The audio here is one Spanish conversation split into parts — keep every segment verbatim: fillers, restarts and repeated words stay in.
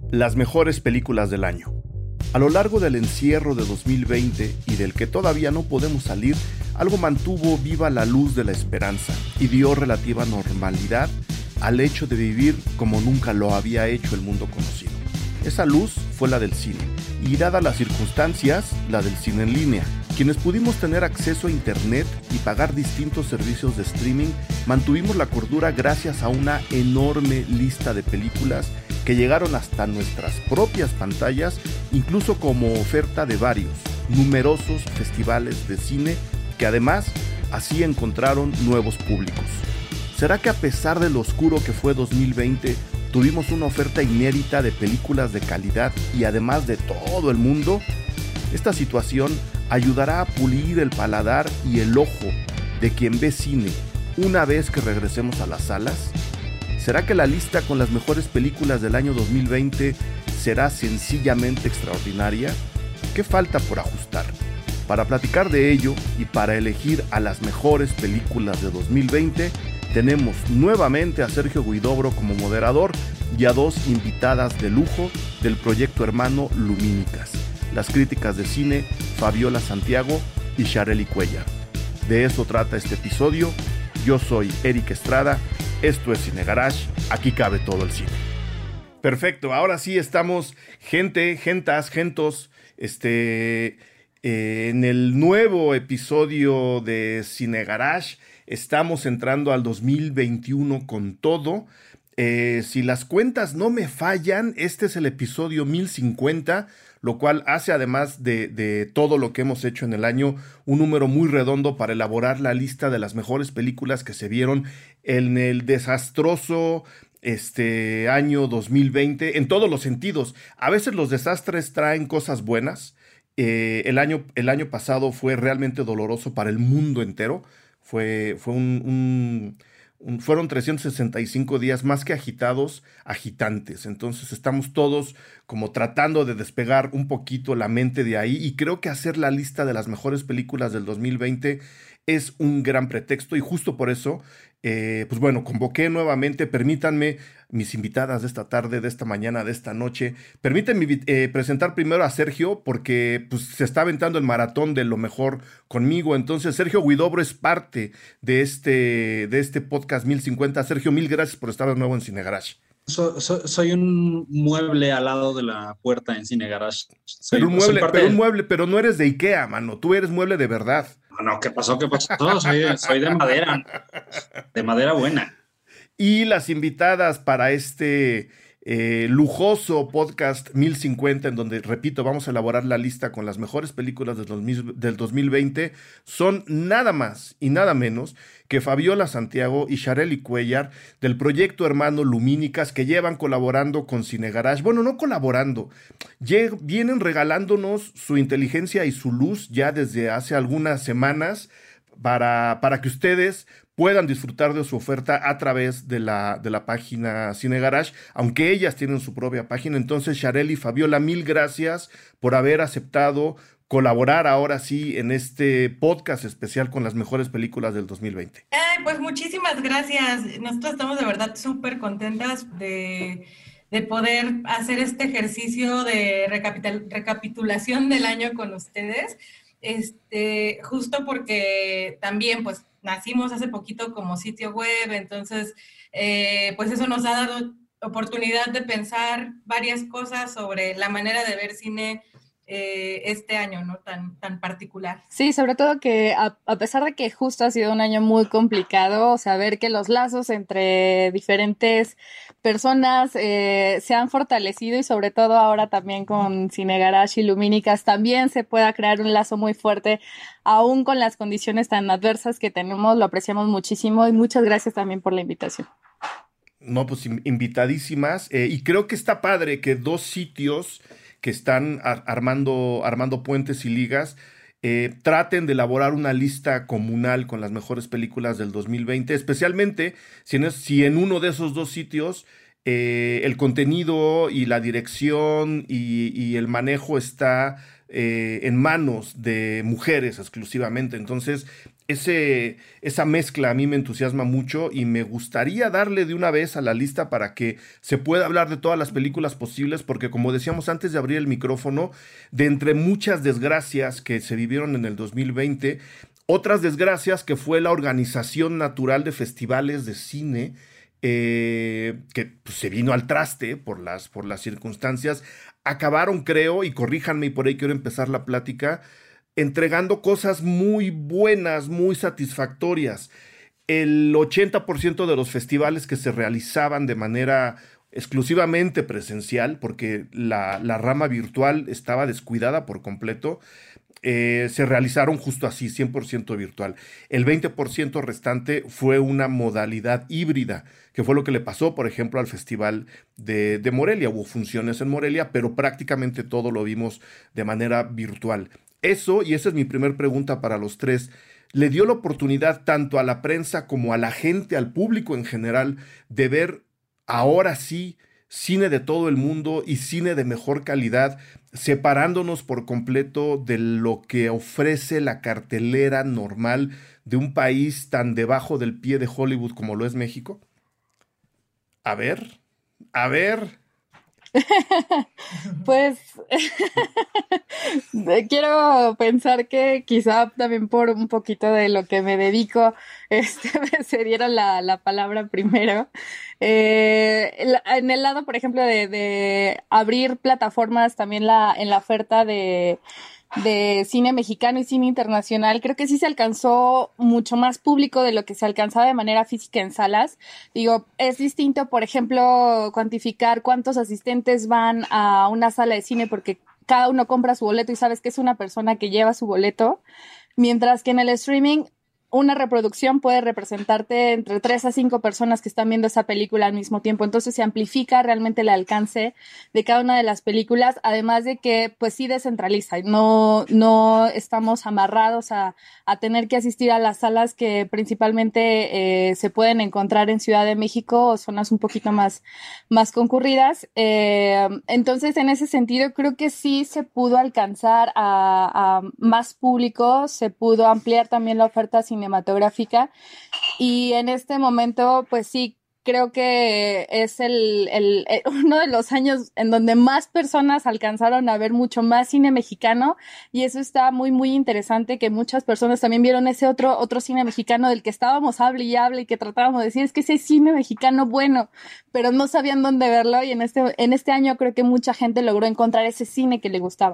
Las mejores películas del año. A lo largo del encierro de dos mil veinte y del que todavía no podemos salir, algo mantuvo viva la luz de la esperanza y dio relativa normalidad al hecho de vivir como nunca lo había hecho el mundo conocido. Esa luz fue la del cine, y dadas las circunstancias, la del cine en línea. Quienes pudimos tener acceso a internet y pagar distintos servicios de streaming, mantuvimos la cordura gracias a una enorme lista de películas que llegaron hasta nuestras propias pantallas, incluso como oferta de varios, numerosos festivales de cine que además así encontraron nuevos públicos. ¿Será que a pesar de lo oscuro que fue dos mil veinte, tuvimos una oferta inédita de películas de calidad y además de todo el mundo? Esta situación ayudará a pulir el paladar y el ojo de quien ve cine una vez que regresemos a las salas. ¿Será que la lista con las mejores películas del año dos mil veinte será sencillamente extraordinaria? ¿Qué falta por ajustar? Para platicar de ello y para elegir a las mejores películas de dos mil veinte, tenemos nuevamente a Sergio Huidobro como moderador y a dos invitadas de lujo del proyecto hermano Lumínicas, las críticas de cine Fabiola Santiago y Sharely Cuellar. De eso trata este episodio. Yo soy Eric Estrada, esto es Cine Garage, aquí cabe todo el cine. Perfecto, ahora sí estamos, gente, gentas, gentos, este, eh, en el nuevo episodio de Cine Garage. Estamos entrando al dos mil veintiuno con todo. Eh, si las cuentas no me fallan, este es el episodio mil cincuenta, lo cual hace, además de, de todo lo que hemos hecho en el año, un número muy redondo para elaborar la lista de las mejores películas que se vieron en el desastroso este, año dos mil veinte, en todos los sentidos. A veces los desastres traen cosas buenas. Eh, el, año, el año pasado fue realmente doloroso para el mundo entero. Fue, fue un, un, un, fueron trescientos sesenta y cinco días más que agitados, agitantes. Entonces estamos todos como tratando de despegar un poquito la mente de ahí, y creo que hacer la lista de las mejores películas del dos mil veinte es un gran pretexto, y justo por eso, eh, pues bueno, convoqué nuevamente. Permítanme, mis invitadas de esta tarde, de esta mañana, de esta noche, permítanme eh, presentar primero a Sergio, porque pues, se está aventando el maratón de lo mejor conmigo. Entonces, Sergio Huidobro es parte de este, de este podcast mil cincuenta. Sergio, mil gracias por estar de nuevo en Cine Garage. So, so, soy un mueble al lado de la puerta en Cine Garage. Soy, pero, un mueble, pero de... un mueble, pero no eres de IKEA, mano. Tú eres mueble de verdad. No, no, ¿qué pasó? ¿Qué pasó? Soy, soy de madera. De madera buena. Y las invitadas para este eh, lujoso podcast mil cincuenta, en donde, repito, vamos a elaborar la lista con las mejores películas del, dos mil, del dos mil veinte, son nada más y nada menos que Fabiola Santiago y Sharely Cuellar, del proyecto hermano Lumínicas, que llevan colaborando con Cine Garage. Bueno, no colaborando, lle- vienen regalándonos su inteligencia y su luz ya desde hace algunas semanas para, para que ustedes puedan disfrutar de su oferta a través de la, de la página Cine Garage, aunque ellas tienen su propia página. Entonces, Sharely y Fabiola, mil gracias por haber aceptado colaborar ahora sí en este podcast especial con las mejores películas del dos mil veinte. Ay, pues muchísimas gracias. Nosotros estamos de verdad súper contentas de, de poder hacer este ejercicio de recapitul- recapitulación del año con ustedes. Este, justo porque también pues nacimos hace poquito como sitio web, entonces eh, pues eso nos ha dado oportunidad de pensar varias cosas sobre la manera de ver cine eh, este año, ¿no? Tan, tan particular. Sí, sobre todo que a, a pesar de que justo ha sido un año muy complicado, saber que los lazos entre diferentes personas eh, se han fortalecido, y sobre todo ahora también con Cine Garage y Lumínicas también se pueda crear un lazo muy fuerte, aún con las condiciones tan adversas que tenemos. Lo apreciamos muchísimo y muchas gracias también por la invitación. No, pues invitadísimas, eh, y creo que está padre que dos sitios que están ar- armando, armando puentes y ligas eh, traten de elaborar una lista comunal con las mejores películas del dos mil veinte, especialmente si en, es, si en uno de esos dos sitios eh, el contenido y la dirección y, y el manejo está eh, en manos de mujeres exclusivamente. Entonces, ese, esa mezcla a mí me entusiasma mucho y me gustaría darle de una vez a la lista para que se pueda hablar de todas las películas posibles, porque como decíamos antes de abrir el micrófono, de entre muchas desgracias que se vivieron en el dos mil veinte, otras desgracias que fue la organización natural de festivales de cine, eh, que pues, se vino al traste por las, por las circunstancias, acabaron, creo, y corríjanme y por ahí quiero empezar la plática, entregando cosas muy buenas, muy satisfactorias. El ochenta por ciento de los festivales que se realizaban de manera exclusivamente presencial, porque la, la rama virtual estaba descuidada por completo, eh, se realizaron justo así, cien por ciento virtual. El veinte por ciento restante fue una modalidad híbrida, que fue lo que le pasó, por ejemplo, al Festival de, de Morelia. Hubo funciones en Morelia, pero prácticamente todo lo vimos de manera virtual. Eso, y esa es mi primer pregunta para los tres, le dio la oportunidad tanto a la prensa como a la gente, al público en general, de ver ahora sí cine de todo el mundo y cine de mejor calidad, separándonos por completo de lo que ofrece la cartelera normal de un país tan debajo del pie de Hollywood como lo es México. A ver, a ver. Pues quiero pensar que quizá también por un poquito de lo que me dedico, este, se diera la, la palabra primero. Eh, en el lado, por ejemplo, de, de abrir plataformas, también la, en la oferta de de cine mexicano y cine internacional, creo que sí se alcanzó mucho más público de lo que se alcanzaba de manera física en salas. Digo, es distinto, por ejemplo, cuantificar cuántos asistentes van a una sala de cine porque cada uno compra su boleto y sabes que es una persona que lleva su boleto, mientras que en el streaming una reproducción puede representarte entre tres a cinco personas que están viendo esa película al mismo tiempo. Entonces se amplifica realmente el alcance de cada una de las películas, además de que pues sí descentraliza. No, no estamos amarrados a, a tener que asistir a las salas que principalmente eh, se pueden encontrar en Ciudad de México o zonas un poquito más, más concurridas. Eh, entonces, en ese sentido, creo que sí se pudo alcanzar a, a más público, se pudo ampliar también la oferta cinematográfica y en este momento pues sí creo que es el, el, el uno de los años en donde más personas alcanzaron a ver mucho más cine mexicano y eso está muy muy interesante, que muchas personas también vieron ese otro otro cine mexicano del que estábamos hable y hable y que tratábamos de decir es que ese cine mexicano bueno, pero no sabían dónde verlo y en este en este año creo que mucha gente logró encontrar ese cine que le gustaba.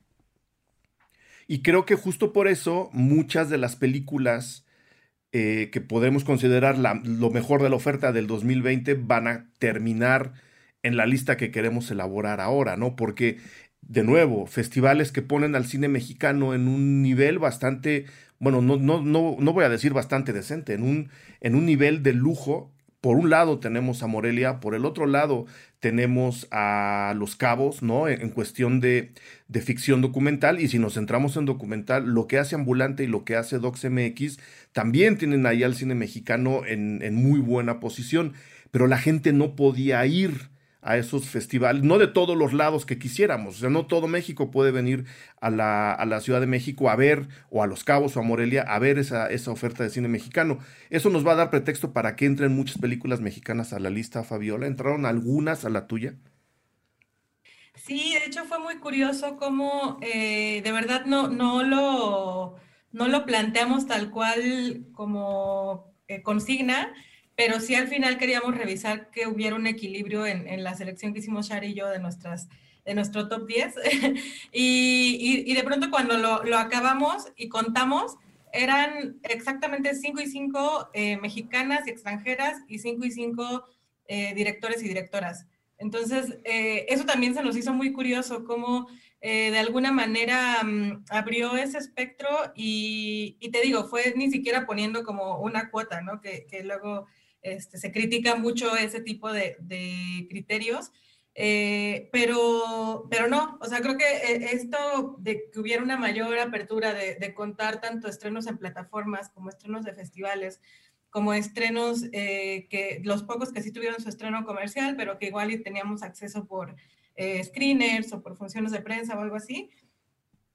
Y creo que justo por eso muchas de las películas eh, que podemos considerar la, lo mejor de la oferta del dos mil veinte van a terminar en la lista que queremos elaborar ahora, ¿no? Porque, de nuevo, festivales que ponen al cine mexicano en un nivel bastante, bueno, no, no, no, no voy a decir bastante decente, en un, en un nivel de lujo. Por un lado tenemos a Morelia, por el otro lado tenemos a Los Cabos, ¿no? En, en cuestión de, de ficción documental, y si nos centramos en documental, lo que hace Ambulante y lo que hace Docs M X también tienen ahí al cine mexicano en, en muy buena posición, pero la gente no podía ir a esos festivales, no de todos los lados que quisiéramos, o sea, no todo México puede venir a la, a la Ciudad de México a ver, o a Los Cabos o a Morelia, a ver esa, esa oferta de cine mexicano. Eso nos va a dar pretexto para que entren muchas películas mexicanas a la lista, Fabiola. ¿Entraron algunas a la tuya? Sí, de hecho fue muy curioso cómo eh, de verdad no, no, lo, no lo planteamos tal cual como eh, consigna, pero sí al final queríamos revisar que hubiera un equilibrio en, en la selección que hicimos Shari y yo de, nuestras, de nuestro top diez. y, y, y de pronto cuando lo, lo acabamos y contamos, eran exactamente cinco y cinco eh, mexicanas y extranjeras y cinco y cinco eh, directores y directoras. Entonces, eh, eso también se nos hizo muy curioso, cómo eh, de alguna manera um, abrió ese espectro y, y te digo, fue ni siquiera poniendo como una cuota, ¿no? Que, que luego este, se critica mucho ese tipo de, de criterios, eh, pero, pero no, o sea, creo que esto de que hubiera una mayor apertura de, de contar tanto estrenos en plataformas como estrenos de festivales, como estrenos, eh, que los pocos que sí tuvieron su estreno comercial, pero que igual y teníamos acceso por eh, screeners o por funciones de prensa o algo así,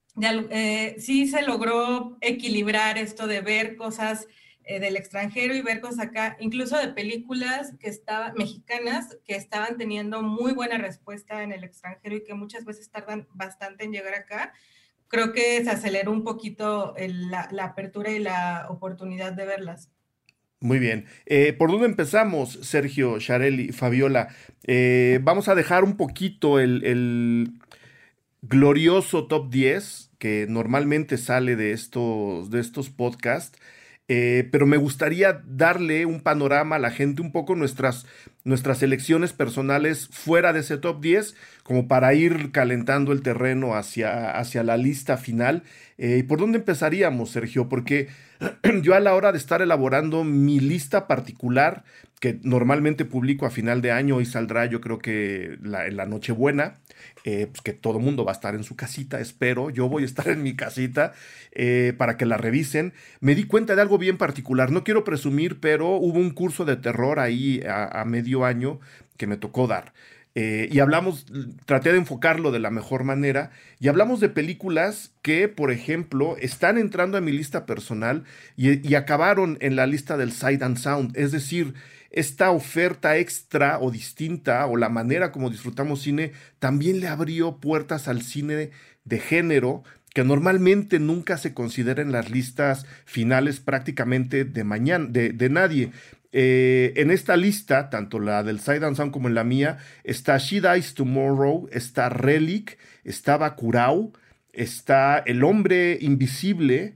de, eh, sí se logró equilibrar esto de ver cosas eh, del extranjero y ver cosas acá, incluso de películas que estaban, mexicanas, que estaban teniendo muy buena respuesta en el extranjero y que muchas veces tardan bastante en llegar acá. Creo que se aceleró un poquito el, la, la apertura y la oportunidad de verlas. Muy bien. Eh, ¿por dónde empezamos, Sergio, Shareli, Fabiola? Eh, vamos a dejar un poquito el, el glorioso top diez que normalmente sale de estos, de estos podcasts. Eh, pero me gustaría darle un panorama a la gente, un poco nuestras, nuestras elecciones personales fuera de ese top diez, como para ir calentando el terreno hacia, hacia la lista final. Eh, ¿y por dónde empezaríamos, Sergio? Porque yo a la hora de estar elaborando mi lista particular, que normalmente publico a final de año y saldrá yo creo que la, en la Nochebuena, eh, pues que todo mundo va a estar en su casita, espero, yo voy a estar en mi casita eh, para que la revisen. Me di cuenta de algo bien particular, no quiero presumir, pero hubo un curso de terror ahí a, a medio año que me tocó dar. Eh, y hablamos, traté de enfocarlo de la mejor manera, y hablamos de películas que, por ejemplo, están entrando a mi lista personal y, y acabaron en la lista del Sight and Sound, es decir, esta oferta extra o distinta o la manera como disfrutamos cine también le abrió puertas al cine de género que normalmente nunca se considera en las listas finales prácticamente de mañana, de, de nadie. Eh, en esta lista, tanto la del Sight and Sound como en la mía, está She Dies Tomorrow, está Relic, está Bacurau, está El Hombre Invisible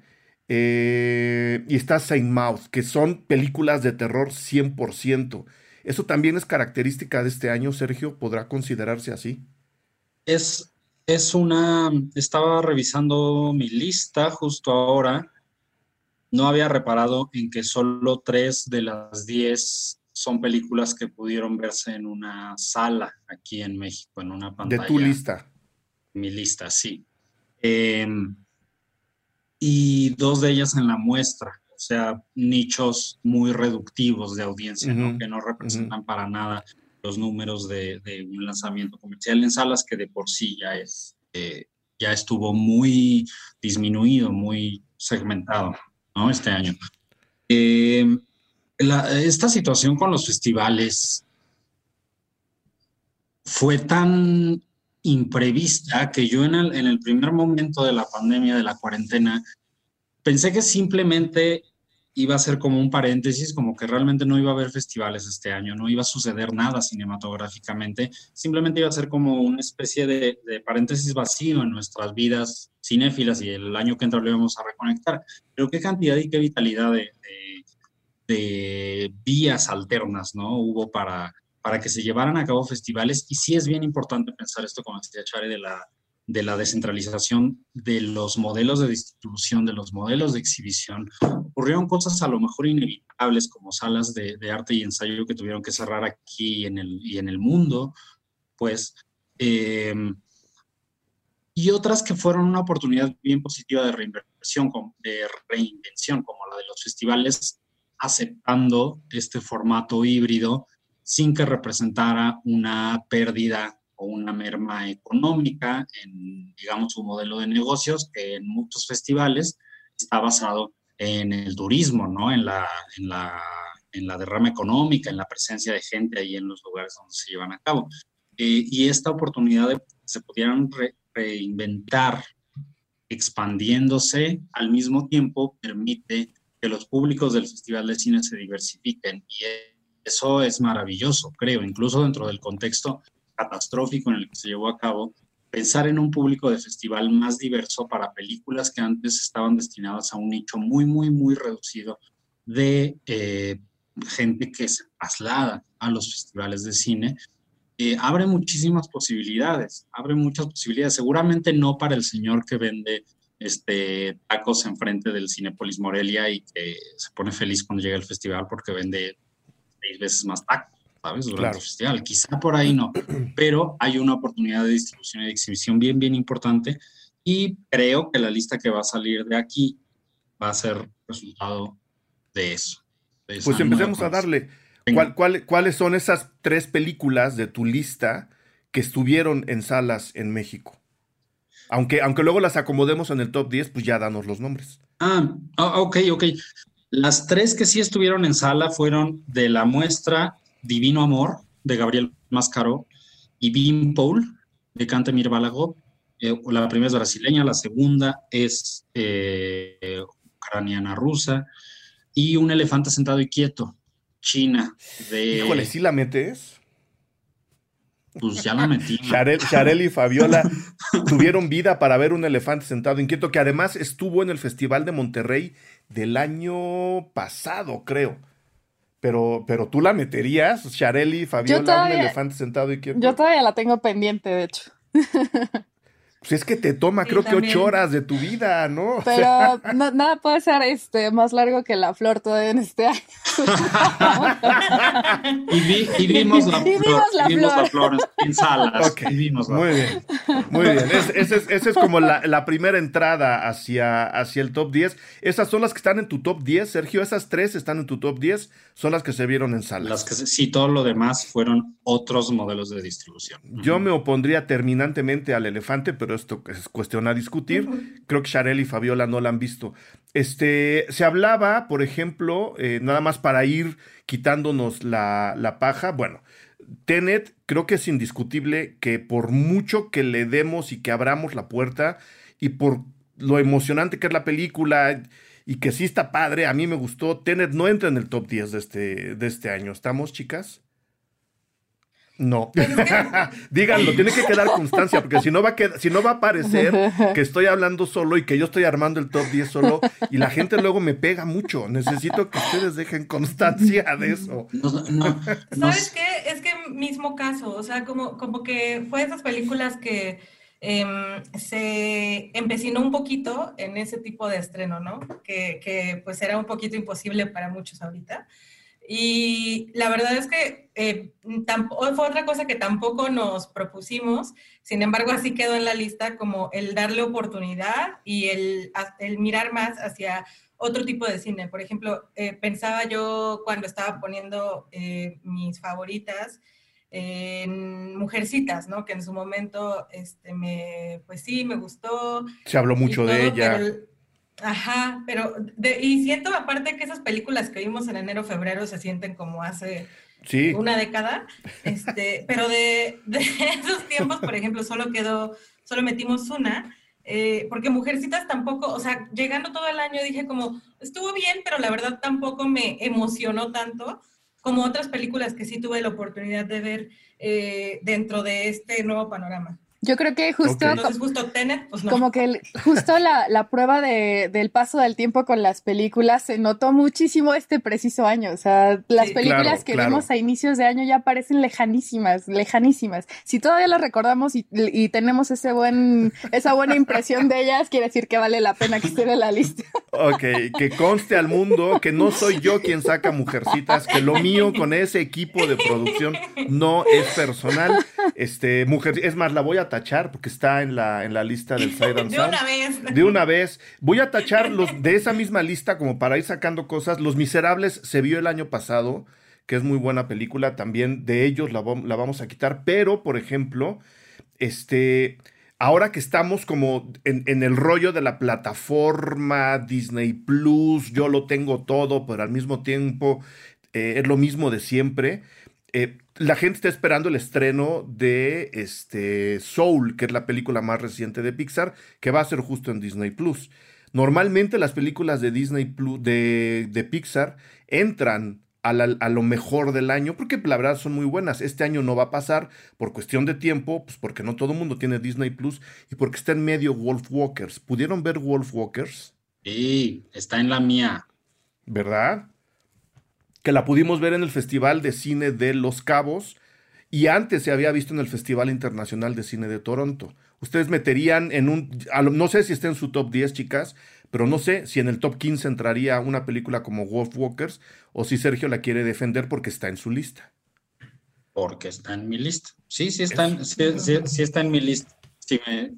eh, y está Saint Mouth, que son películas de terror cien por ciento. ¿Eso también es característica de este año, Sergio? ¿Podrá considerarse así? Es, es una, estaba revisando mi lista justo ahora. No había reparado en que solo tres de las diez son películas que pudieron verse en una sala aquí en México, en una De pantalla. tu lista. Mi lista, sí. Eh, y dos de ellas en la muestra, o sea, nichos muy reductivos de audiencia, Uh-huh, ¿no? Que no representan uh-huh. para nada los números de, de un lanzamiento comercial en salas que de por sí ya es, eh, ya estuvo muy disminuido, muy segmentado, ¿no? Este año. Eh, la, esta situación con los festivales fue tan imprevista que yo en el, en el primer momento de la pandemia, de la cuarentena, pensé que simplemente iba a ser como un paréntesis, como que realmente no iba a haber festivales este año, no iba a suceder nada cinematográficamente, simplemente iba a ser como una especie de, de paréntesis vacío en nuestras vidas cinéfilas y el año que entra lo íbamos a reconectar. Pero qué cantidad y qué vitalidad de, de, de vías alternas, ¿no? Hubo para, para que se llevaran a cabo festivales, y sí es bien importante pensar esto, como decía Chare, de la de la descentralización de los modelos de distribución, de los modelos de exhibición. Ocurrieron cosas a lo mejor inevitables, como salas de, de arte y ensayo que tuvieron que cerrar aquí en el, y en el mundo, pues, eh, y otras que fueron una oportunidad bien positiva de reinversión, de reinvención, como la de los festivales, aceptando este formato híbrido sin que representara una pérdida o una merma económica en, digamos, su modelo de negocios, que en muchos festivales está basado en el turismo, ¿no? En la, en la, en la derrama económica, en la presencia de gente ahí en los lugares donde se llevan a cabo. Eh, y esta oportunidad de que se pudieran re, reinventar expandiéndose al mismo tiempo permite que los públicos del Festival de Cine se diversifiquen, y eso es maravilloso, creo, incluso dentro del contexto catastrófico en el que se llevó a cabo, pensar en un público de festival más diverso para películas que antes estaban destinadas a un nicho muy, muy, muy reducido de eh, gente que se traslada a los festivales de cine, eh, abre muchísimas posibilidades, abre muchas posibilidades, seguramente no para el señor que vende este, tacos enfrente del Cinépolis Morelia y que se pone feliz cuando llega al festival porque vende seis veces más tacos, ¿sabes? Durante claro. el festival. Quizá por ahí no, pero hay una oportunidad de distribución y de exhibición bien, bien importante, y creo que la lista que va a salir de aquí va a ser resultado de eso. De pues empecemos a darle. ¿Cuál, cuál, ¿Cuáles son esas tres películas de tu lista que estuvieron en salas en México? Aunque, aunque luego las acomodemos en el top diez, pues ya danos los nombres. Ah, ah, ok, ok. Las tres que sí estuvieron en sala fueron de la muestra Divino Amor, de Gabriel Mascaro, y Beanpole, de Cantemir Balagó. Eh, la primera es brasileña, la segunda es eh, ucraniana rusa, y Un elefante sentado y quieto, China, de... Híjole, ¿sí la metes? Pues ya la metí. Sharel, Sharel y Fabiola tuvieron vida para ver Un elefante sentado inquieto, que además estuvo en el Festival de Monterrey del año pasado, creo. Pero, pero tú la meterías, Sharel y Fabiola, todavía, Un elefante sentado inquieto. Yo todavía la tengo pendiente, de hecho. Pues es que te toma, sí, creo también. que ocho horas de tu vida, ¿no? Pero o sea... no, nada puede ser este más largo que La Flor todavía en este año. y, vi, y vimos la y flor, vimos la y vimos flor. la flor en salas. Okay. Y vimos la muy bien, muy bien. Esa es, es, es, es como la, la primera entrada hacia, hacia el top diez. Esas son las que están en tu top diez, Sergio. Esas tres están en tu top diez, son las que se vieron en salas. Las que sí, todo lo demás fueron otros modelos de distribución. Yo uh-huh. me opondría terminantemente al elefante, pero esto es cuestión a discutir. Uh-huh. Creo que Sharel y Fabiola no la han visto. Este, se hablaba, por ejemplo, eh, nada más para ir quitándonos la, la paja, bueno, Tenet creo que es indiscutible que por mucho que le demos y que abramos la puerta y por lo emocionante que es la película y que sí está padre, a mí me gustó, Tenet no entra en el top diez de este, de este año. ¿Estamos, chicas? No. Díganlo, tiene que quedar constancia, porque si no va a quedar, si no va a parecer que estoy hablando solo y que yo estoy armando el top diez solo y la gente luego me pega mucho. Necesito que ustedes dejen constancia de eso. No, no, no. ¿Sabes qué? Es que mismo caso, o sea, como, como que fue esas películas que eh, se empecinó un poquito en ese tipo de estreno, ¿no? Que, que pues era un poquito imposible para muchos ahorita. Y la verdad es que eh, tampoco, fue otra cosa que tampoco nos propusimos, sin embargo así quedó en la lista como el darle oportunidad y el, el mirar más hacia otro tipo de cine. Por ejemplo, eh, pensaba yo cuando estaba poniendo eh, mis favoritas en Mujercitas, ¿no? Que en su momento, este, me, pues sí, me gustó. Se habló mucho todo, de ella. Pero, ajá, pero, de, y siento aparte que esas películas que vimos en enero, febrero se sienten como hace sí. una década, este, pero de, de esos tiempos, por ejemplo, solo quedó, solo metimos una, eh, porque Mujercitas tampoco, o sea, llegando todo el año dije como, estuvo bien, pero la verdad tampoco me emocionó tanto como otras películas que sí tuve la oportunidad de ver eh, dentro de este nuevo panorama. Yo creo que justo, okay. Entonces, justo Tenet, pues no. Como que el, justo la, la prueba de, del paso del tiempo con las películas se notó muchísimo este preciso año. O sea, las sí, películas claro, que claro. vimos a inicios de año ya parecen lejanísimas, lejanísimas. Si todavía las recordamos y, y tenemos ese buen, esa buena impresión de ellas, quiere decir que vale la pena que esté en la lista. Ok, que conste al mundo que no soy yo quien saca Mujercitas, que lo mío con ese equipo de producción no es personal. Este, mujer, es más, la voy a tachar porque está en la, en la lista del Side and Sound. De una vez. De una vez. Voy a tachar los de esa misma lista como para ir sacando cosas. Los Miserables se vio el año pasado, que es muy buena película. También de ellos la, la vamos a quitar. Pero, por ejemplo, este, ahora que estamos como en, en el rollo de la plataforma Disney Plus, yo lo tengo todo, pero al mismo tiempo eh, es lo mismo de siempre. Eh, la gente está esperando el estreno de este, Soul, que es la película más reciente de Pixar, que va a ser justo en Disney Plus. Normalmente las películas de Disney Plus, de, de Pixar, entran a, la, a lo mejor del año, porque la verdad son muy buenas. Este año no va a pasar por cuestión de tiempo, pues porque no todo el mundo tiene Disney Plus y porque está en medio Wolfwalkers. ¿Pudieron ver Wolfwalkers? Sí, está en la mía. ¿Verdad? Que la pudimos ver en el Festival de Cine de Los Cabos y antes se había visto en el Festival Internacional de Cine de Toronto. Ustedes meterían en un, no sé si está en su top diez, chicas, pero no sé si en el top quince entraría una película como Wolfwalkers o si Sergio la quiere defender porque está en su lista. Porque está en mi lista. Sí, sí está en, sí, sí, sí está en mi lista. Sí me...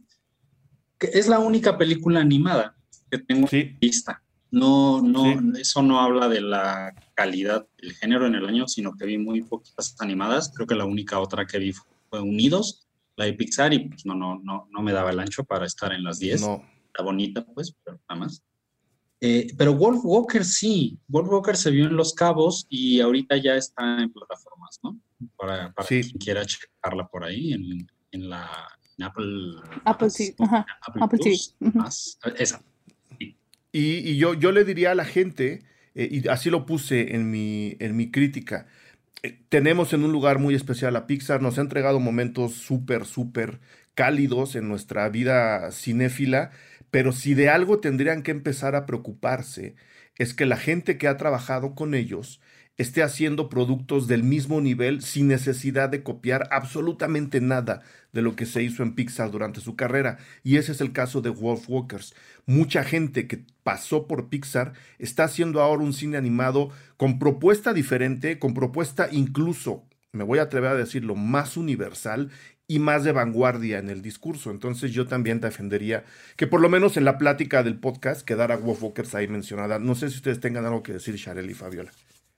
Es la única película animada que tengo sí. en mi lista. No, no, sí. Eso no habla de la calidad del género en el año, sino que vi muy poquitas animadas. Creo que la única otra que vi fue Unidos la de Pixar y pues no, no, no, no me daba el ancho para estar en las diez. No. Está bonita, pues, pero nada más. Eh, pero Wolf Walker sí, Wolf Walker se vio en Los Cabos y ahorita ya está en plataformas, ¿no? Para, para Sí. quien quiera checarla por ahí en, en la en Apple Apple Plus, T V. ¿no? Ajá. Apple, Apple Plus, T V. Ujú. más, esa. Sí. Y, y yo, yo le diría a la gente, eh, y así lo puse en mi, en mi crítica, eh, tenemos en un lugar muy especial a Pixar, nos ha entregado momentos súper, súper cálidos en nuestra vida cinéfila, pero si de algo tendrían que empezar a preocuparse, es que la gente que ha trabajado con ellos esté haciendo productos del mismo nivel sin necesidad de copiar absolutamente nada de lo que se hizo en Pixar durante su carrera. Y ese es el caso de Wolf Walkers. Mucha gente que pasó por Pixar está haciendo ahora un cine animado con propuesta diferente, con propuesta incluso, me voy a atrever a decirlo, más universal y más de vanguardia en el discurso. Entonces yo también defendería que por lo menos en la plática del podcast quedara Wolf Walkers ahí mencionada. No sé si ustedes tengan algo que decir, Sharel y Fabiola.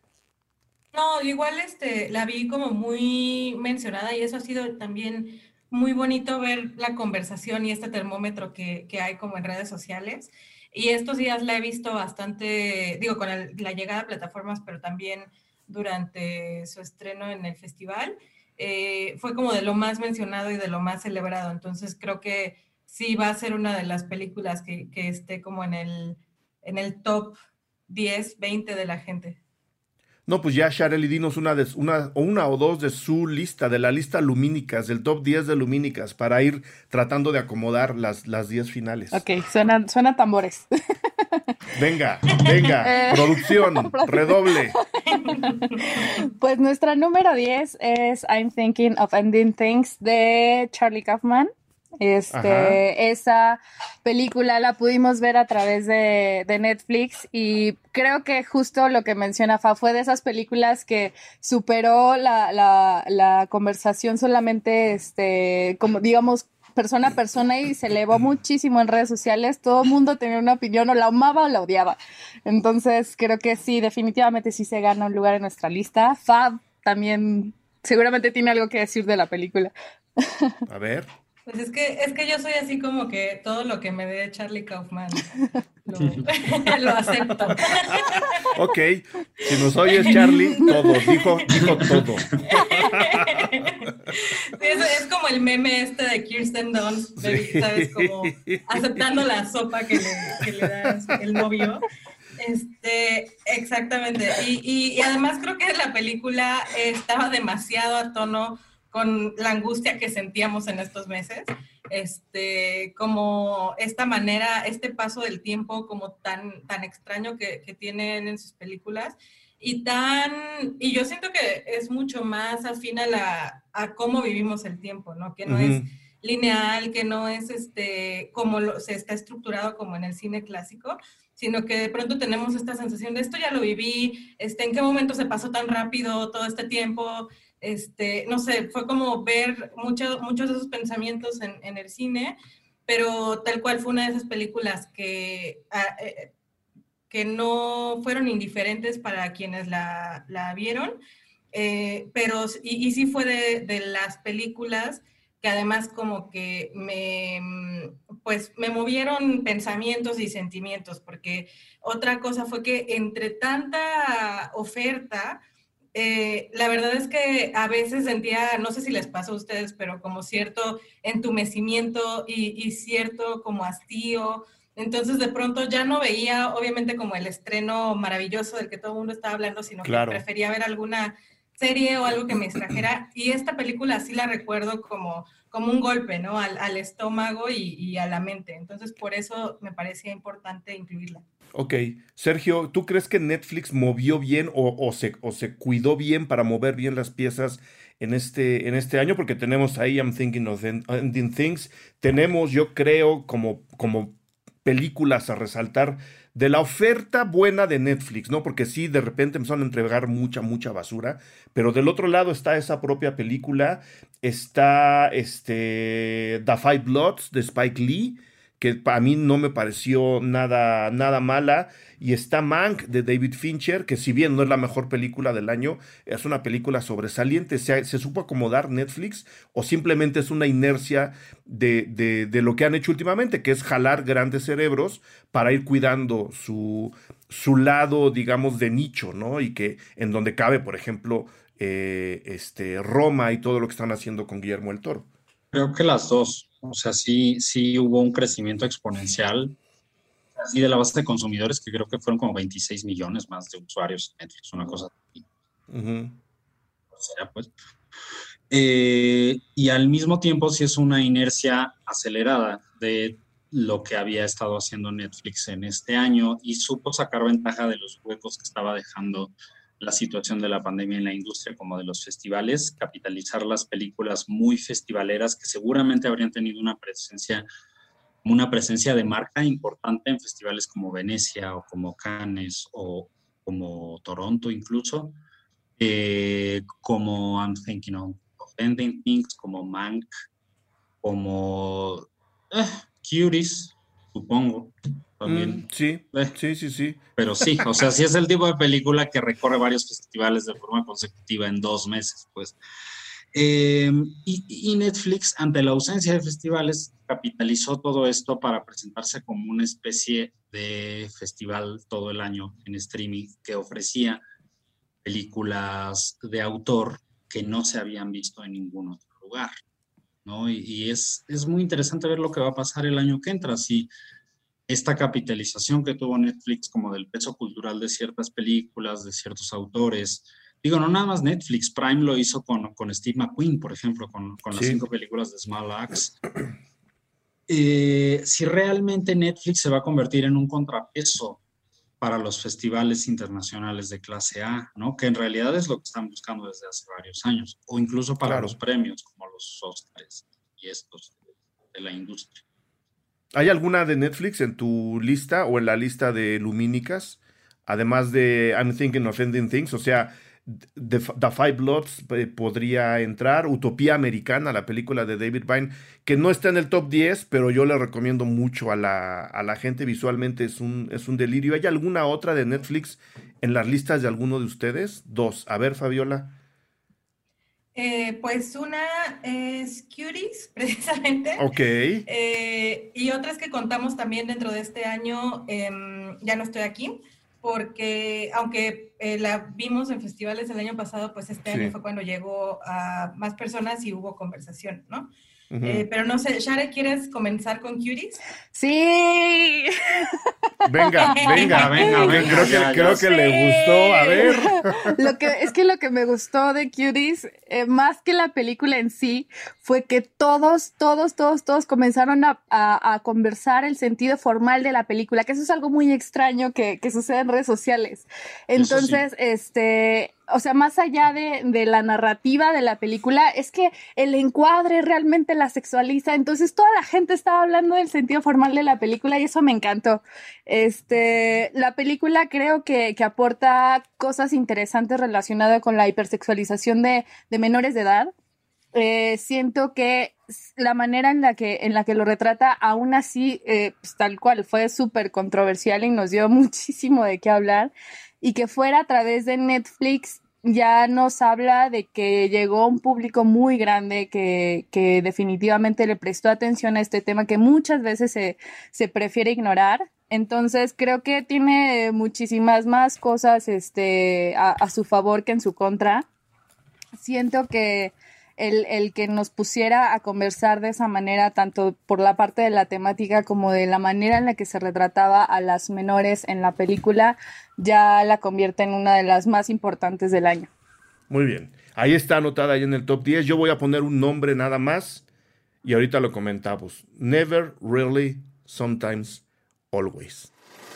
No, igual este, la vi como muy mencionada y eso ha sido también muy bonito ver la conversación y este termómetro que, que hay como en redes sociales. Y estos días la he visto bastante, digo, con el- la llegada a plataformas, pero también durante su estreno en el festival. Eh, fue como de lo más mencionado y de lo más celebrado. Entonces creo que sí va a ser una de las películas que, que esté como en el, en el top diez, veinte de la gente. No, pues ya, Sharely, dinos una, de, una, o una o dos de su lista, de la lista Lumínicas, del top diez de Lumínicas, para ir tratando de acomodar las, las diez finales. Ok, suenan, suenan tambores. Venga, venga, Eh, producción, redoble. Pues nuestra número diez es I'm Thinking of Ending Things de Charlie Kaufman. Este, Ajá. esa película la pudimos ver a través de, de Netflix y creo que justo lo que menciona Fa fue de esas películas que superó la, la, la conversación solamente, este, como digamos, persona a persona y se elevó muchísimo en redes sociales. Todo el mundo tenía una opinión, o la amaba o la odiaba. Entonces creo que sí, definitivamente sí se gana un lugar en nuestra lista. Fab también seguramente tiene algo que decir de la película. A ver. Pues es que, es que yo soy así como que todo lo que me dé Charlie Kaufman lo, lo acepto. Ok, si nos oyes, Charlie, todo, dijo, dijo todo. Sí, es, es como el meme este de Kirsten Dunst, de- ¿sabes? Como aceptando la sopa que le, que le da el novio. Este, exactamente. Y, y, y además creo que la película estaba demasiado a tono con la angustia que sentíamos en estos meses. Este, como esta manera, este paso del tiempo como tan, tan extraño que, que tienen en sus películas y tan, y yo siento que es mucho más afín a, la, a cómo vivimos el tiempo, ¿no? Que no es Ujú. lineal, que no es este, como lo, se está estructurado como en el cine clásico, sino que de pronto tenemos esta sensación de esto ya lo viví, este, en qué momento se pasó tan rápido todo este tiempo, este, no sé, fue como ver mucho, muchos de esos pensamientos en, en el cine, pero tal cual fue una de esas películas que, ah, eh, que no fueron indiferentes para quienes la, la vieron, eh, pero y, y sí fue de, de las películas que además como que me, pues me movieron pensamientos y sentimientos, porque otra cosa fue que entre tanta oferta, eh, la verdad es que a veces sentía, no sé si les pasa a ustedes, pero como cierto entumecimiento y, y cierto como hastío. Entonces de pronto ya no veía obviamente como el estreno maravilloso del que todo el mundo estaba hablando, sino que Claro. prefería ver alguna serie o algo que me distrajera. Y esta película sí la recuerdo como, como un golpe, ¿no? Al, al estómago y, y a la mente. Entonces por eso me parecía importante incluirla. Ok, Sergio, ¿tú crees que Netflix movió bien o, o se, o se cuidó bien para mover bien las piezas en este, en este año? Porque tenemos ahí I'm Thinking of End- Ending Things, tenemos, yo creo, como, como películas a resaltar de la oferta buena de Netflix, ¿no? Porque sí, de repente empezaron a entregar mucha, mucha basura, pero del otro lado está esa propia película, está este, The Five Bloods de Spike Lee, que para mí no me pareció nada, nada mala. Y está Mank de David Fincher, que si bien no es la mejor película del año, es una película sobresaliente. ¿Se, se supo acomodar Netflix o simplemente es una inercia de, de, de lo que han hecho últimamente, que es jalar grandes cerebros para ir cuidando su, su lado, digamos, de nicho, ¿no? Y que en donde cabe, por ejemplo, eh, este, Roma y todo lo que están haciendo con Guillermo del Toro. Creo que las dos. O sea, sí, sí hubo un crecimiento exponencial así de la base de consumidores, que creo que fueron como veintiséis millones más de usuarios en Netflix, una cosa así. Uh-huh. O sea, pues. Eh, y al mismo tiempo sí es una inercia acelerada de lo que había estado haciendo Netflix en este año y supo sacar ventaja de los huecos que estaba dejando la situación de la pandemia en la industria, como de los festivales, capitalizar las películas muy festivaleras que seguramente habrían tenido una presencia una presencia de marca importante en festivales como Venecia o como Cannes o como Toronto incluso, eh, como I'm Thinking of Ending Things, como Mank, como eh, Cuties, supongo, también. Mm, sí, eh, sí, sí, sí. Pero sí, o sea, sí es el tipo de película que recorre varios festivales de forma consecutiva en dos meses, pues. Eh, y, y Netflix, ante la ausencia de festivales, capitalizó todo esto para presentarse como una especie de festival todo el año en streaming que ofrecía películas de autor que no se habían visto en ningún otro lugar, ¿no? Y, y es, es muy interesante ver lo que va a pasar el año que entra, si esta capitalización que tuvo Netflix como del peso cultural de ciertas películas, de ciertos autores. Digo, no nada más Netflix, Prime lo hizo con, con Steve McQueen, por ejemplo, con, con las sí. cinco películas de Small Axe. Eh, si realmente Netflix se va a convertir en un contrapeso para los festivales internacionales de clase A, ¿no? Que en realidad es lo que están buscando desde hace varios años, o incluso para claro. los premios, como los Oscars y estos de la industria. ¿Hay alguna de Netflix en tu lista o en la lista de lumínicas? Además de I'm Thinking of Ending Things, o sea, The, The Five Bloods eh, podría entrar, Utopía Americana, la película de David Vine, que no está en el top diez, pero yo le recomiendo mucho a la, a la gente, visualmente es un, es un delirio. ¿Hay alguna otra de Netflix en las listas de alguno de ustedes? Dos. A ver, Fabiola. Eh, pues una es Cuties, precisamente. Ok. Eh, y otras que contamos también dentro de este año, eh, Ya no estoy aquí, porque aunque eh, la vimos en festivales el año pasado, pues este sí. año fue cuando llegó a más personas y hubo conversación, ¿no? Uh-huh. Eh, pero no sé, Share, ¿quieres comenzar con Cuties? Sí. Venga, venga, venga, venga. Creo que, ya, creo que le gustó, a ver. Lo que, es que lo que me gustó de Cuties, eh, más que la película en sí, fue que todos, todos, todos, todos comenzaron a, a, a conversar el sentido formal de la película, que eso es algo muy extraño que, que sucede en redes sociales. Entonces, sí. este... O sea, más allá de, de la narrativa de la película, es que el encuadre realmente la sexualiza. Entonces, toda la gente estaba hablando del sentido formal de la película y eso me encantó. Este, la película creo que, que aporta cosas interesantes relacionadas con la hipersexualización de, de menores de edad. Eh, siento que la manera en la que, en la que lo retrata, aún así, eh, pues, tal cual, fue súper controversial y nos dio muchísimo de qué hablar. Y que fuera a través de Netflix ya nos habla de que llegó un público muy grande que, que definitivamente le prestó atención a este tema que muchas veces se, se prefiere ignorar. Entonces creo que tiene muchísimas más cosas este, a, a su favor que en su contra. Siento que El, el que nos pusiera a conversar de esa manera, tanto por la parte de la temática como de la manera en la que se retrataba a las menores en la película, ya la convierte en una de las más importantes del año. Muy bien, ahí está anotada ahí en el top diez. Yo voy a poner un nombre nada más y ahorita lo comentamos. Never, Rarely, Sometimes, Always.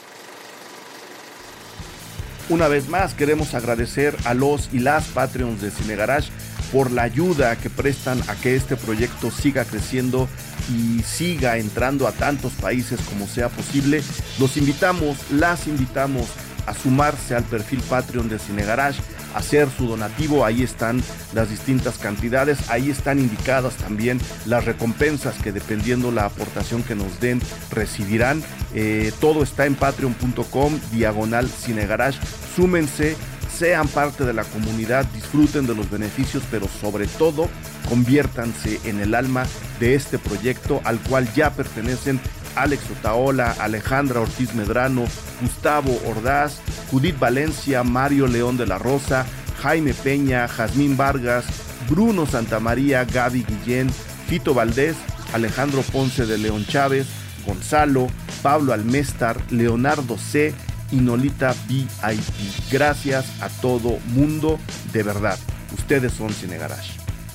Una vez más queremos agradecer a los y las Patreons de Cine Garage por la ayuda que prestan a que este proyecto siga creciendo y siga entrando a tantos países como sea posible. Los invitamos, las invitamos a sumarse al perfil Patreon de Cine Garage, hacer su donativo. Ahí están las distintas cantidades, ahí están indicadas también las recompensas que, dependiendo la aportación que nos den, recibirán. Eh, todo está en patreon punto com diagonal Cine Garage. Súmense, sean parte de la comunidad, disfruten de los beneficios, pero sobre todo conviértanse en el alma de este proyecto al cual ya pertenecen Alex Otaola, Alejandra Ortiz Medrano, Gustavo Ordaz, Judith Valencia, Mario León de la Rosa, Jaime Peña, Jazmín Vargas, Bruno Santamaría, Gaby Guillén, Tito Valdés, Alejandro Ponce de León Chávez, Gonzalo, Pablo Almestar, Leonardo C. y Nolita V I P. Gracias a todo mundo, de verdad. Ustedes son Cine Garage.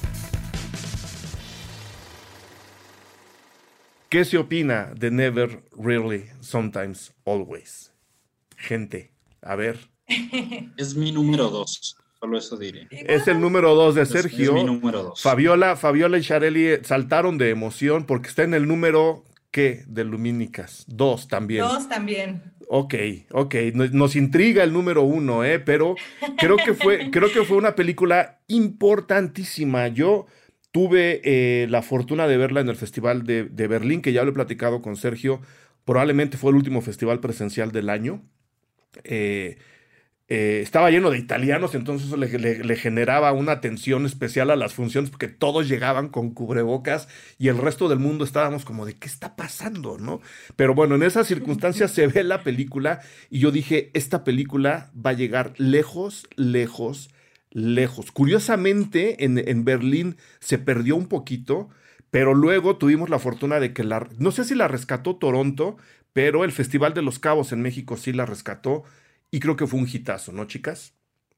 ¿Qué se opina de Never, Really, Sometimes, Always? Gente, a ver. Es mi número dos, solo eso diré. Es el número dos de Sergio. Es, es mi número dos. Fabiola, Fabiola y Shareli saltaron de emoción porque está en el número, ¿qué? De Lumínicas. Dos también. Dos también. Ok, ok. Nos, nos intriga el número uno, ¿eh? Pero creo que fue, creo que fue una película importantísima. Yo tuve eh, la fortuna de verla en el Festival de, de Berlín, que ya lo he platicado con Sergio. Probablemente fue el último festival presencial del año. Eh, eh, estaba lleno de italianos, entonces eso le, le, le generaba una tensión especial a las funciones, porque todos llegaban con cubrebocas y el resto del mundo estábamos como de ¿qué está pasando?, ¿no? Pero bueno, en esas circunstancias se ve la película y yo dije, esta película va a llegar lejos, lejos, lejos. Curiosamente, en, en Berlín se perdió un poquito, pero luego tuvimos la fortuna de que la, no sé si la rescató Toronto, pero el Festival de los Cabos en México sí la rescató y creo que fue un hitazo, ¿no, chicas?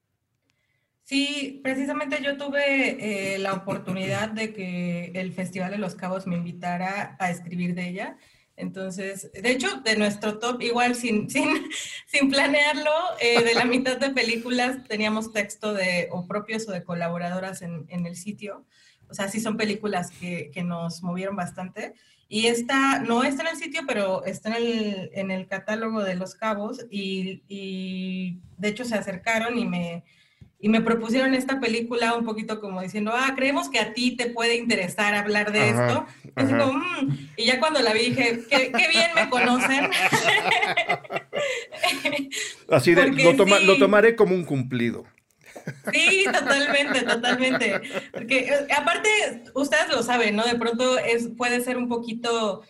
Sí, precisamente yo tuve eh, la oportunidad de que el Festival de los Cabos me invitara a escribir de ella. Entonces, de hecho, de nuestro top, igual sin, sin, sin planearlo, eh, de la mitad de películas teníamos texto de o propios o de colaboradoras en, en el sitio. O sea, sí son películas que, que nos movieron bastante. Y esta no está en el sitio, pero está en el, en el catálogo de Los Cabos y, y de hecho se acercaron y me, y me propusieron esta película un poquito como diciendo, ah, creemos que a ti te puede interesar hablar de Ajá, esto. Y, así como, mmm. Y ya cuando la vi dije, qué, qué bien me conocen. Así de, lo, toma, sí. lo tomaré como un cumplido. Sí, totalmente, totalmente. Porque eh, aparte, ustedes lo saben, ¿no? De pronto es, puede ser un poquito,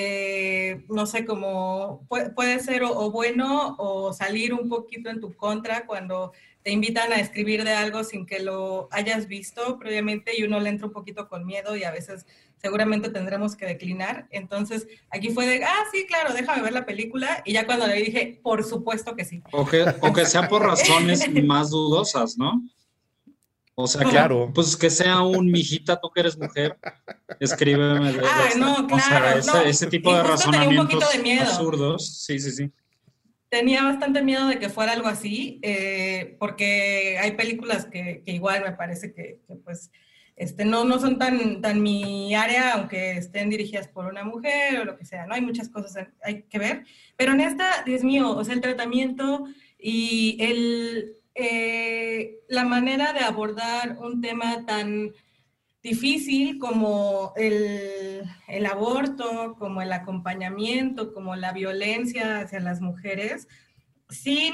eh, no sé, como puede, puede ser o, o bueno o salir un poquito en tu contra cuando te invitan a escribir de algo sin que lo hayas visto previamente y uno le entra un poquito con miedo y a veces seguramente tendremos que declinar. Entonces, aquí fue de, ah, sí, claro, déjame ver la película. Y ya cuando le dije, por supuesto que sí. O que, o que sea por razones más dudosas, ¿no? O sea, claro. Que, pues que sea un mijita, tú que eres mujer, escríbeme. De, de ah, esta. no, claro. O sea, ese, no. ese tipo de razonamientos de absurdos. Sí, sí, sí. Tenía bastante miedo de que fuera algo así, eh, porque hay películas que, que igual me parece que, que pues, este, no, no son tan, tan mi área, aunque estén dirigidas por una mujer o lo que sea, ¿no? Hay muchas cosas hay que ver, pero en esta, Dios mío, o sea, el tratamiento y el, eh, la manera de abordar un tema tan difícil como el, el aborto, como el acompañamiento, como la violencia hacia las mujeres, sin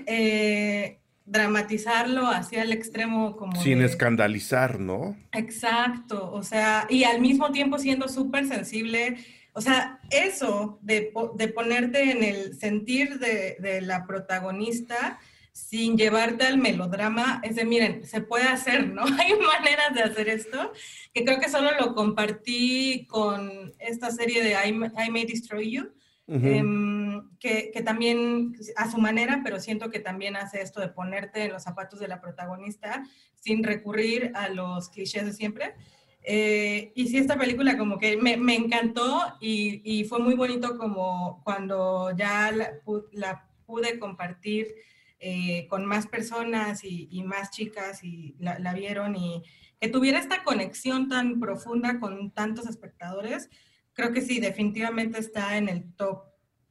eh, dramatizarlo hacia el extremo como sin de... escandalizar, ¿no? Exacto, o sea, y al mismo tiempo siendo súper sensible, o sea, eso de, de ponerte en el sentir de, de la protagonista sin llevarte al melodrama, es de, miren, se puede hacer, ¿no? Hay maneras de hacer esto, que creo que solo lo compartí con esta serie de I, I May Destroy You, uh-huh. eh, que, que también a su manera, pero siento que también hace esto de ponerte en los zapatos de la protagonista sin recurrir a los clichés de siempre. Eh, y sí, esta película como que me, me encantó y, y fue muy bonito como cuando ya la, la pude compartir Eh, con más personas y, y más chicas y la, la vieron y que tuviera esta conexión tan profunda con tantos espectadores, creo que sí, definitivamente está en el top